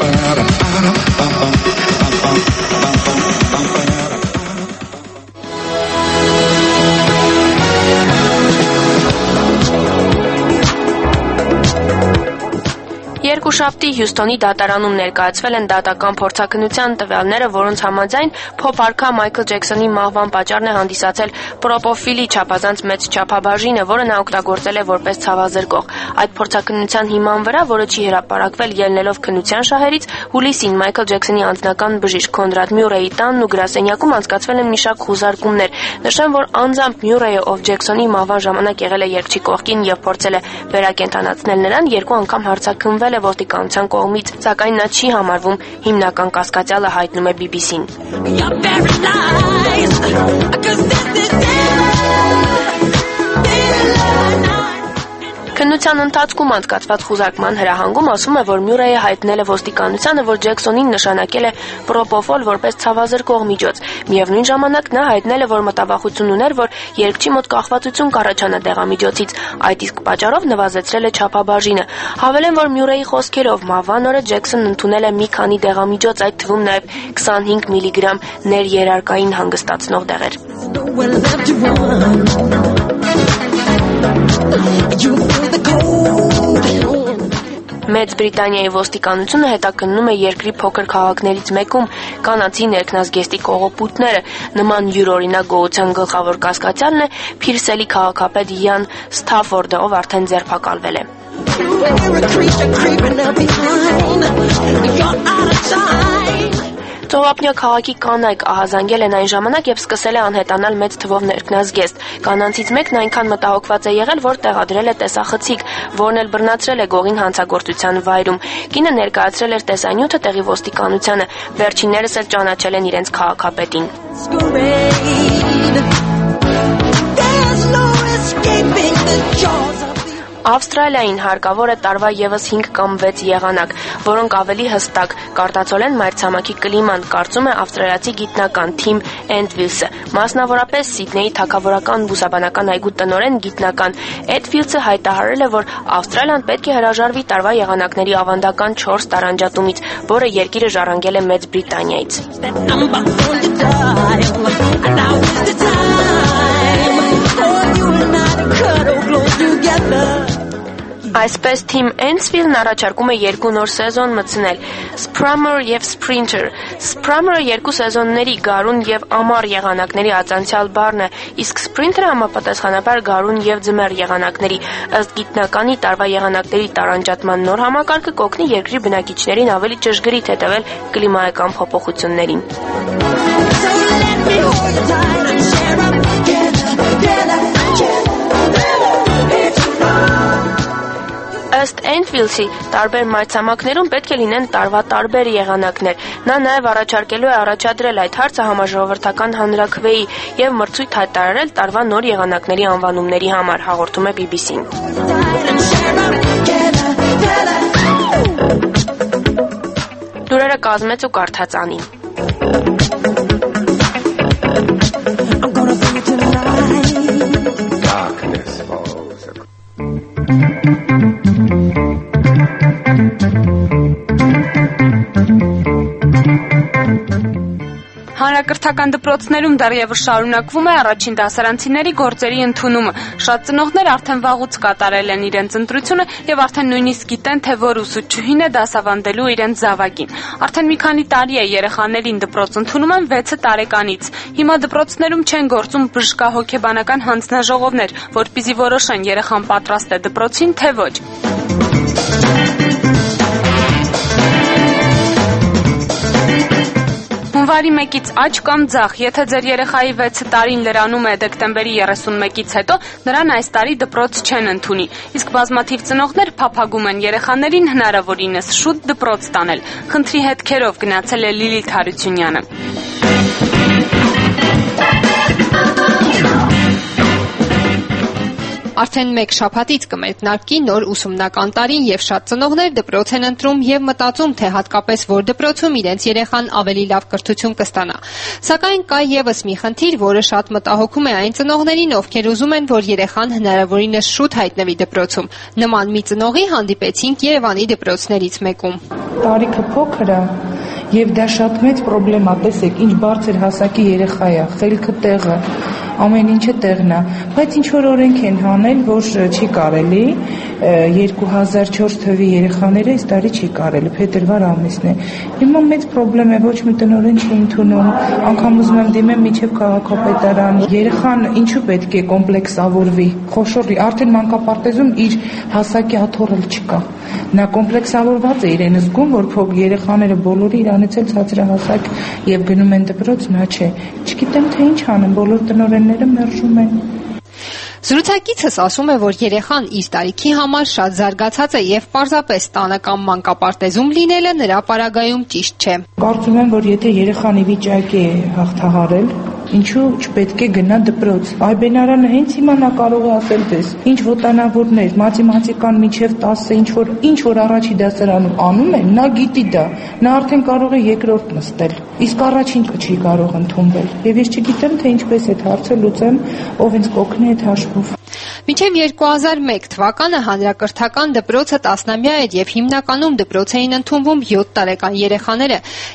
Երկուշաբթի Հյուսթոնի դատարանում ներկայացվել են դատական փորձաքննության տվյալները, որոնց համաձայն փոփ-արքա Մայքլ Ջեքսոնի մահվան պատճառն է հանդիսացել պրոպոֆիլի չափազանց մեծ չափաբաժինը, որը նա օգտագործել է որպես ցավազրկող։ Այդ փորձաքննության հիման վրա, որը չի հրապարակվել ելնելով քննության շահերից, հուլիսին Մայքլ Ջեքսոնի անձնական բժիշկ Կոնրադ Մյուրեյի տանն ու գրասենյակում անցկացվել են մի շարք խուզարկումներ։ Նշեմ, որ անձամբ Մյուրեյը, ով Ջեքսոնի մահվան ժամանակ եղել է երգչի կողքին եւ փորձել է վերակենդանացնել նրան, 2 անգամ հարձակվել է ոստիկանության կողմից, սակայն նա չի համարվում հիմնական կասկածյալը, հայտնում է BBC-ն։ Քննության ընթացքում անցկացված խուզարկման հրահանգում ասում է, որ Մյուրեյը հայտնել է ոստիկանությանը, որ Ջեքսոնին նշանակել է պրոպոֆոլ որպես ցավազրկող միջոց։ Միևնույն ժամանակ նա հայտնել է, որ մտավախություն ուներ, որ երգչի մոտ կախվածություն կառաջանա դեղամիջոցից, այդ իսկ պատճառով նվազեցրել է չափաբաժինը։ Հավելեն, որ Մյուրեյի խոսքերով մահվան օրը Ջեքսոնն ընդունել է մի քանի դեղամիջոց, այդ թվում նաև 25 միլիգրամ ներերարկային հանգստացնող դեղեր։ Մեծ Բրիտանիայի ոստիկանությունը հետաքննում է երկրի փոքր քաղաքներից մեկում կանացի ներքնազգեստի կողոպուտները։ Նման յուրօրինակ գողության գլխավոր կասկածյալն է Փիրսելի քաղաքապետ Յան Սթաֆորդը, ով արդեն ձերբակալվել է։ Ծովափնյա քաղաքի կանայք ահազանգել են այն ժամանակ, երբ սկսել է անհետանալ մեծ թվով ներքնազգեստ։ Կանանցից մեկն այնքան մտահոգված է եղել, որ տեղադրել է տեսախցիկ, որն էլ բռնացրել է գողին հանցագործության վայրում։ Կինը ներկայացրել էր տեսանյութը տեղի ոստիկանությանը, վերջիններս էլ ճանաչել են իրենց քաղաքապետին։ Ավստրալիային հարկավոր է տարվա ևս 5 կամ 6 եղանակ, որոնք ավելի հստակ կարտացոլեն մայրցամաքի կլիման, կարծում է ավստրալիացի գիտնական Թիմ Էնդվիլսը։ Մասնավորապես Սիդնեյի թագավորական բուսաբանական այգու տնօրեն գիտնական Էդվիլսը հայտարարել է, որ Ավստրալիան պետք է հրաժարվի տարվա եղանակների ավանդական 4 տարանջատումից, որը երկիրը ժառանգել է Մեծ Բրիտանիայից։ Այսպես Թիմ Էնդվիլն առաջարկում է 2 նոր սեզոն մտցնել՝ Sprammer եւ Sprinter։ Sprammer-ը 2 սեզոնների գարուն եւ ամառ եղանակների ածանցյալ բառն է, իսկ Sprinter-ը համապատասխանաբար գարուն եւ ձմեռ եղանակների։ Ըստ գիտնականի տարվա եղանակների տարանջատման նոր համակարգը կօգնի երկրի բնակիչներին ավելի ճշգրիտ հետևել կլիմայական փոփոխություններին։ Ըստ Էնդվիլսի, տարբեր մայրցամաքներում պետք է լինեն տարվա տարբեր եղանակներ։ Նա նաև առաջարկելու է առաջադրել այդ հարցը համաժողովրդական հանրաքվեի եւ մրցույթ հայտարարել տարվա նոր եղանակների անվանումների համար, հաղորդում է BBC-ն։ Լուրերը կազմեց ու կարդաց Անին։ Հանրակրթական դպրոցներում դեռևս շարունակվում է առաջին դասարանցիների գործերի ընդունումը։ Շատ ծնողներ արդեն վաղուց կատարել են իրենց ընտրությունը եւ արդեն նույնիսկ գիտեն, թե որ ուսուցչուհին է դասավանդելու իրենց զավակին։ Արդեն մի քանի տարի է երեխաներին դպրոց ընդունում են 6 տարեկանից։ Հիմա դպրոցներում չեն գործում բժշկահոգեբանական հանձնաժողովներ, որպեսզի որոշեն երեխան պատրաստ է դպրոցին, թե ոչ։ Հունվարի 1-ից աճ կամ ձախ, եթե ձեր երեխայի 6 տարին լրանում է դեկտեմբերի 31-ից հետո, նրան այս տարի դպրոց չեն ընդունի։ Իսկ բազմաթիվ ծնողներ փափագում են երեխաներին հնարավորինս շուտ դպրոց տանել։ Խնդրի հետքերով գնացել է Լիլիթ Հարությունյանը։ Արդեն 1 շաբաթից կմեկնարկի նոր ուսումնական տարին եւ շատ ծնողներ դպրոց են ընտրում եւ մտածում, թե հատկապես որ դպրոցում իրենց երեխան ավելի լավ կրթություն կստանա։ Սակայն կա եւս մի խնդիր, որը շատ մտահոգում է այն ծնողներին, ովքեր ուզում են, որ երեխան հնարավորինս շուտ հայտնվի դպրոցում։ Նման մի ծնողի հանդիպեցինք Երևանի դպրոցներից մեկում։ Տարիքը փոքր է եւ դա շատ մեծ խնդրեմ է, տեսեք, ինչ բարձր հասակի երեխա է, խելքը տեղը, ամեն ինչը տեղն է, բայց ինչ որ օրենք են հանել, որ չի կարելի 2004 թվի երեխաները այս տարի չի կարելի, փետրվար ամիսն է։ Հիմա մեծ խնդրեմ է, ոչ մի տնօրեն չի ընդունում, անգամ ուզում եմ դիմեմ միջև քաղաքապետարան։ Երեխան ինչու պետք է կոմպլեքսավորվի, խոշորի, արդեն մանկապարտեզում իր հասակի աթոռը չկա։ Նա կոմպլեքսավորված է իրեն զգում, որ փոք երեխաները բոլորը իրանից էլ ցածրահասակ եւ գնում են դպրոց, նա չէ։ Չգիտեմ թե ինչ անեմ, բոլոր տնօրենները մերժում են։ Զրուցակիցս ասում է, որ երեխան իր տարիքի համար շատ զարգացած է եւ պարզապես տանը կամ մանկապարտեզում լինելը նրա պարագայում ճիշտ չէ։ Կարծում եմ, որ եթե երեխան ի վիճակի է հաղթահարել, ինչու չպետք է գնա դպրոց։ Այ բենարանը հենց հիմա նա կարող է ասել դες, ինչ ոտանավորներ, մաթեմատիկան մինչև 10-ը ինչ որ առաջի դասարանում անում են, նա գիտի դա։ Նա արդեն կարող է երկրորդ նստել։ Իսկ առաջին չի կարող ընդունվել։ Եվ ես չգիտեմ, թե ինչպես այդ հարցը լուծեմ, ով ինձ կօգնի այդ հաշվով։ Մինչև 2001 թվականը հանրակրթական դպրոցը տասնամյա էր եւ հիմնականում դպրոց էին ընդունվում 7 տարեկան երեխաները։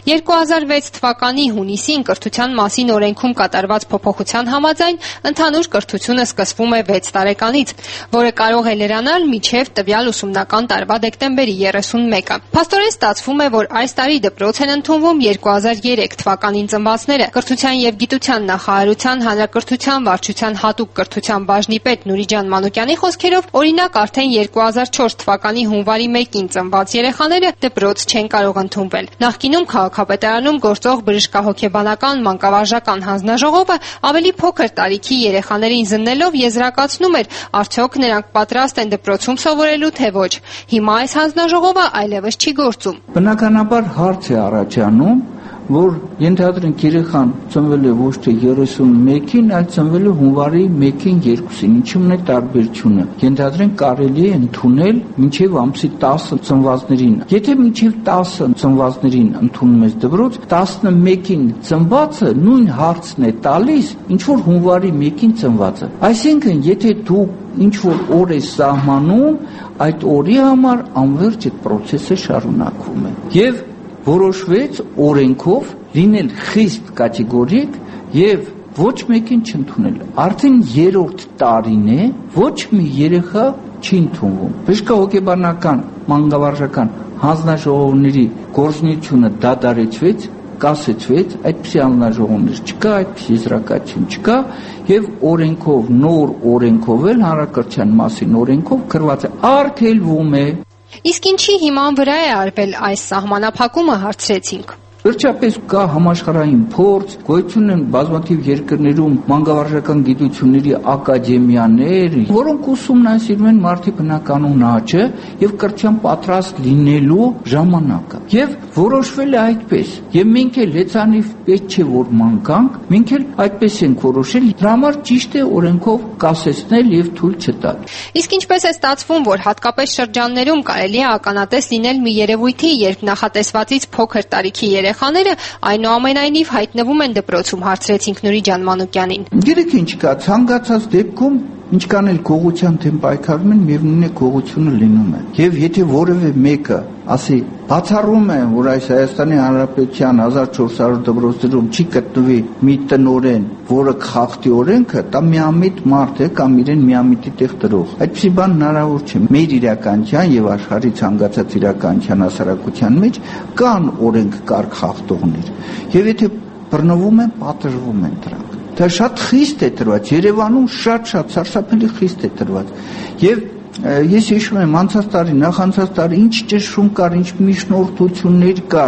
2006 թվականի հունիսին կրթության մասին օրենքում կատարված փոփոխության համաձայն ընդհանուր կրթությունը սկսվում է 6 տարեկանից, որը կարող է լրանալ մինչև տվյալ ուսումնական տարվա դեկտեմբերի 31-ը։ Փաստորեն ստացվում է, որ այս տարի դպրոց են ընդունվում 2003 թվականին ծնվածները։ Կրթության եւ գիտության նախարարության հանրակրթության վարչության հատուկ կրթության բաժնի պետ Նուրիջան Մանուկյանի խոսքերով, օրինակ արդեն 2004 թվականի հունվարի 1-ին ծնված երեխաները դպրոց չեն կարող ընդունվել։ Նախկինում քաղաքապետարանում գործող բժշկահոգեբանական մանկավարժական հանձնաժողովը ավելի փոքր տարիքի երեխաներին զննելով եզրակացնում էր, արդյոք նրանք պատրաստ են դպրոցում սովորելու թե ոչ։ Հիմա այս հանձնաժողովը այլևս չի գործում։ Բնականաբար հարց է առաջանում, որ ենթադրենք երեխան ծնվել է ոչ թե 31-ին, այլ ծնվել է հունվարի 1-ին, 2-ին, ինչու՞մն է տարբերությունը։ Ենթադրենք կարելի է ընդունել մինչև ամսի 10 ծնվածներին։ Եթե մինչև 10 ծնվածներին ընդունում ես դպրոց, 11-ին ծնվածը նույն հարցն է տալիս, ինչ որ հունվարի 1-ին ծնվածը։ Այսինքն, եթե դու ինչ որ օր ես սահմանում, այդ օրի համար անվերջ այդ process-ը շարունակվում է։ Եվ որոշվեց օրենքով լինել խիստ կատեգորիկ եւ ոչ մեկին չընդունել։ Արդեն 3-րդ տարին է, ոչ մի երեխա չի ընդունվում։ Բժշկահոգեբանական մանկավարժական հանձնաժողովների գործունեությունը դադարեցվեց, կասեցվեց, այդպիսի հանձնաժողովներ չկա, այդպիսի եզրակացություն չկա եւ օրենքով, նոր օրենքով էլ հանրակրթության մասին օրենքով գրված է արգելվում է։ Իսկ ինչի հիման վրա է արվել այս սահմանափակումը, հարցրեցինք։ Վերջապես կա համաշխարհային փորձ, գոյություն են բազմաթիվ երկրներում մանկավարժական գիտությունների ակադեմիաներ, որոնք ուսումնասիրում են մարդի բնականոն աճը եւ կրթության պատրաստ լինելու ժամանակը։ Եվ որոշվել է այդպես։ Եվ մենք էլ հեծանիվ պետք չէ որ մանկանք, մենք էլ այդպես ենք որոշել, դրա համար ճիշտ է օրենքով կասեցնել եւ թույլ չտալ։ Իսկ ինչպես է ստացվում, որ հատկապես շրջաններում կարելի է ականատես լինել մի երևույթի, երբ նախատեսվածից փոքր տարիքի երեխաները այնուամենայնիվ հայտնվում են դպրոցում, հարցրեցինք Նուրիջան Մանուկյանին։ Գիտեք ինչ կա, ցանկացած դեպքում ինչքան էլ գողության թեմ պայքարում են, միևնույն է գողությունը լինում է։ Եվ եթե որևէ մեկը ասի բացառում է, որ այս Հայաստանի Հանրապետության 1400 դպրոցներում չի գտնվի մի տնօրեն, որը խախտի օրենքը, դա միամիտ մարդ է կամ իրեն միամիտի տեղ դրող։ Այդպիսի բան հնարավոր չէ։ Մեր իրականության եւ աշխարհի ցանկացած իրականության հասարակության մեջ կան օրենք կարգ խախտողներ։ Եվ եթե բռնվում են, պատժվում են դրանք։ Դա շատ խիստ է տրված, Երևանում շատ սարսափելի խիստ է տրված։ Եվ ես հիշում եմ անցած տարի, նախանցած տարի ինչ ճնշում կար, ինչ միջնորդություններ կար,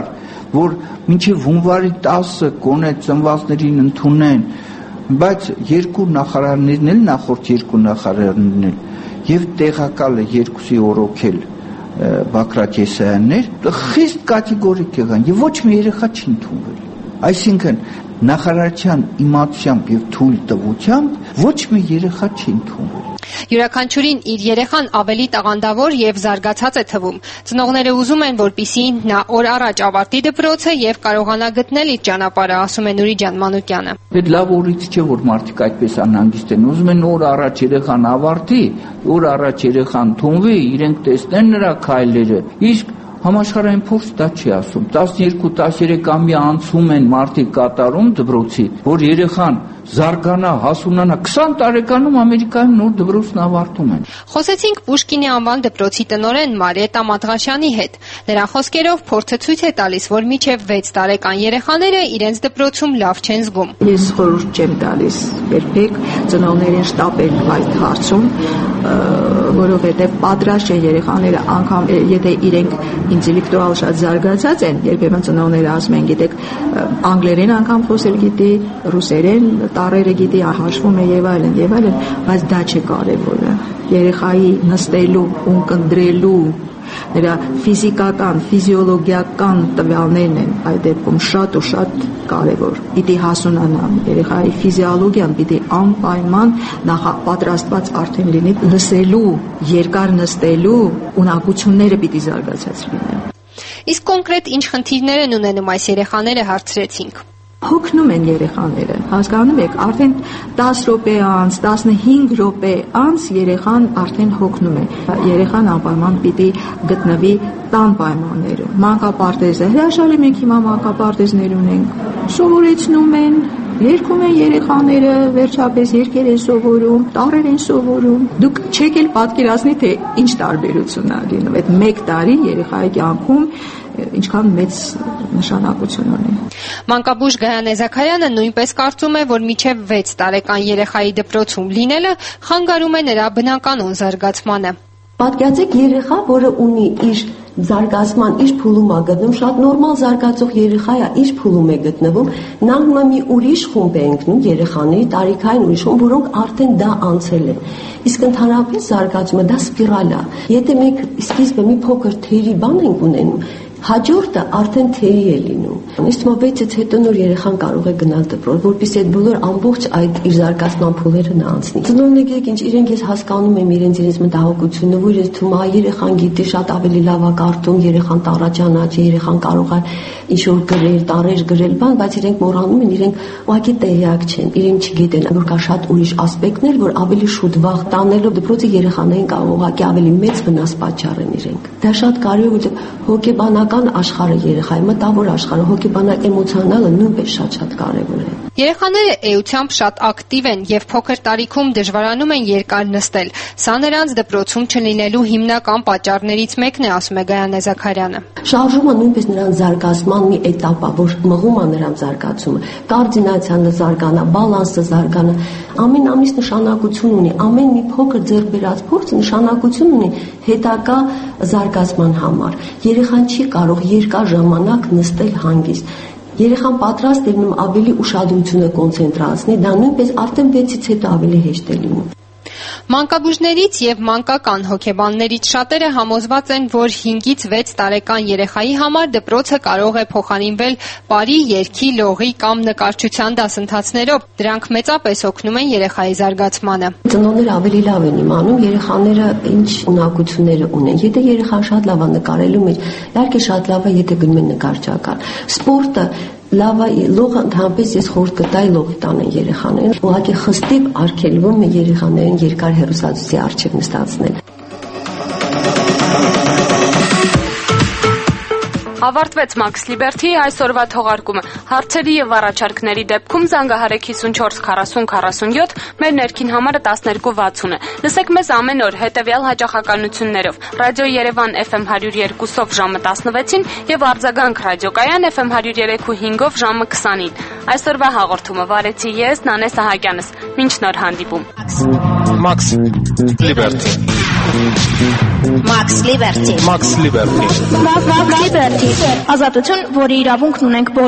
որ մինչև հունվարի 10-ը կոնե ծնվածներին ընդունեն, բայց երկու նախարարներն էլ, նախորդ երկու նախարարներն էլ եւ տեղակալը երկուսի օրոքել Բակրատ Եսայաններ խիստ կատեգորիկ եղան եւ ոչ մի երեխա չի ընդունվել, այսինքն նախարարության իմացությամբ եւ թույլտվությամբ ոչ մի երեխա չի ընդունվել։ Յուրաքանչյուրին իր երեխան ավելի տաղանդավոր եւ զարգացած է թվում։ Ծնողները ուզում են, որպեսզի նա օր առաջ ավարտի դպրոցը եւ կարողանա գտնել իր ճանապարհը, ասում է Նուրի ջան Մանուկյանը։ Այդ լավ օրից չէ, որ մարդիկ այդպես անհանգիստ են։ Ուզում են օր առաջ երեխան ավարտի, օր առաջ երեխան թողնվի, իրենք տեսնեն նրա քայլերը։ Իսկ համաշխարհային փորձ դա չի ասում։ 12-13 անցում են մարդիկ կատարում դպրոցի, որ երեխան զարգանա, հասունանա, 20 տարեկանում Ամերիկայում նոր դպրոցն ավարտում են։ Խոսեցինք Պուշկինի անվան դպրոցի տնօրեն Մարիետա Մատղաշյանի հետ։ Նրա խոսքերով փորձը ցույց է տալիս, որ մինչև 6 տարեկան երեխաները իրենց դպրոցում լավ չեն զգում։ Ես խորհուրդ չեմ տալիս երբեք ծնողներին շտապել այդ հարցում, որովհետև պատրաստ են երեխաները, անգամ եթե իրենք ինտելեկտուալ շատ զարգացած են, երբեմն ծնողները ասում են, գիտեք, անգլերեն անգամ խոսել գիտի, ռուսերեն տարերը գիտի, հաշվում է եւ այլն, բայց դա չէ կարևորը։ Երեխայի նստելու, ունկնդրելու, նրա ֆիզիկական, ֆիզիոլոգիական տվյալներն են այդ դեպքում շատ ու շատ կարևոր։ Պիտի հասունանա, երեխայի ֆիզիոլոգիան պիտի անպայման նախապատրաստված արդեն լինի լսելու, երկար նստելու ունակությունները պիտի զարգացած լինեն։ Իսկ կոնկրետ ինչ խնդիրներ են ունենում այս երեխաները, հարցրեցինք։ Հոգնում են երեխաները, հասկանում եք, արդեն 10 րոպե անց, 15 րոպե անց երեխան արդեն հոգնում է։ Երեխան անպայման պիտի գտնվի տան պայմաններում։ Մանկապարտեզը, հրաշալի մենք հիմա մանկապարտեզներ ունենք, սովորեցնում են, երգում են երեխաները, վերջապես երգեր են սովորում, տառեր են սովորում։ Դուք չեք էլ պատկերացնի, թե ինչ տարբերություն է լինում։ Այդ 1 տարի երեխայի կյանքում ինչքան մեծ նշանակություն ունի։ Մանկաբույժ Գայանե Զաքարյանը նույնպես կարծում է, որ մինչև 6 տարեկան երեխայի դպրոցում լինելը խանգարում է նրա բնականոն զարգացմանը։ Պատկերացեք երեխա, որը ունի իր զարգացման, իր փուլում է գտնվում, շատ նորմալ զարգացող երեխա է, իր փուլում է գտնվում, նա հիմա մի ուրիշ խումբ է ընկնում, երեխաների տարիքային ուրիշ խումբ, որոնք արդեն դա անցել են։ Իսկ ընդհանրապես զարգացումը դա սպիրալ է։ Եթե մենք սկիզբը մի փոքր թերի բան ենք ունենում, հաջորդը արդեն թերի է լինում։ Իսկ 6-ից հետո նոր երեխան կարող է գնալ դպրոց, որպեսզի այդ բոլոր ամբողջ այդ իր զարգացման փուլերը նա անցնի։ Ծնողները գիտեք ինչ, իրենք ես հասկանում եմ իրենց մտահոգությունը, որ ես թվում է երեխան գիտի շատ ավելի լավ է կարդում, երեխան տառաճանաչ է, երեխան կարող է ինչ-որ գրել, տառեր գրել, բայց իրենք մոռանում են, իրենք ուղղակի տեղյակ չեն, իրենք չգիտեն, որ կա շատ ուրիշ ասպեկտներ, որ ավելի շուտ վաղ տանելով դպրոցը երեխաներին կարող ուղղակի ավելի մեծ վնաս պատճառեն իրենք։ Դա շատ կարևոր է, հոգեբանական աշխարհը երեխայի, մտավոր աշխարհը, հոգեբանական էմոցիոնալը նույնպես շատ կարևոր է։ Երեխաները էությամբ շատ ակտիվ են եւ փոքր տարիքում դժվարանում են երկար նստել։ Սա նրանց դպրոցում չլինելու հիմնական պատճառներից մեկն է, ասում է Գայանե Զաքարյանը։ Շարժումը նույնպես նրանց զարգացման մի էտապ է, որ մղում է նրանց զարգացումը։ Կոորդինացիան զարգանա, բալանսը զարգանա, ամեն ամիս նշանակություն ունի, ամեն մի փոքր ձեռք բերած փորձը նշանակություն ունի հետագա զարգացման համար։ Երեխան չի կարող երկար ժամանակ նստել հանգիստ։ Երեխան պատրաստ է լինում ավելի ուշադրությունը կոնցենտրացնի, դա նույնպես արդեն 6-ից հետո ավելի հեշտ է լինում։ Մանկաբույժներից եւ մանկական հոգեբաններից շատերը համոզված են, որ 5-ից 6 տարեկան երեխայի համար դպրոցը կարող է փոխարինվել բարի, երգի, լողի կամ նկարչության դասընթացներով։ Դրանք մեծապես օգնում են երեխայի զարգացմանը։ Ծնողները ավելի լավ են իմանում երեխաները ինչ ունակությունները ունեն։ Եթե երեխան շատ լավ է նկարելու մեջ, իհարկե շատ լավ է, եթե գնում են նկարչական։ Սպորտը լավ է, լողը ընդհանրապես ես խորհուրդ կտայի լողի տանեն երեխաներին։ Ուղղակի խստիվ արգելվում է երեխաներին երկար հեռուստացույցի առջև նստացնել։ Ավարտվեց Max Liberty այսօրվա թողարկումը։ Հարցերի եւ առաջարկների դեպքում զանգահարեք 54 40 47, մեր ներքին համարը 1260 է։ Լսեք մեզ ամեն օր հետեւյալ հաճախականություններով. Ռադիո Երևան FM 102-ով ժամը 16-ին եւ արձագանք ռադիոկայան FM 103.5-ով ժամը 20-ին։ Այսօրվա հաղորդումը վարեցի ես Նանե Սահակյանս։ Մինչ նոր հանդիպում։ Max Liberty Max Liberty. Max Liberty. Max Liberty. Ազատություն, որի իրավունքն ունենք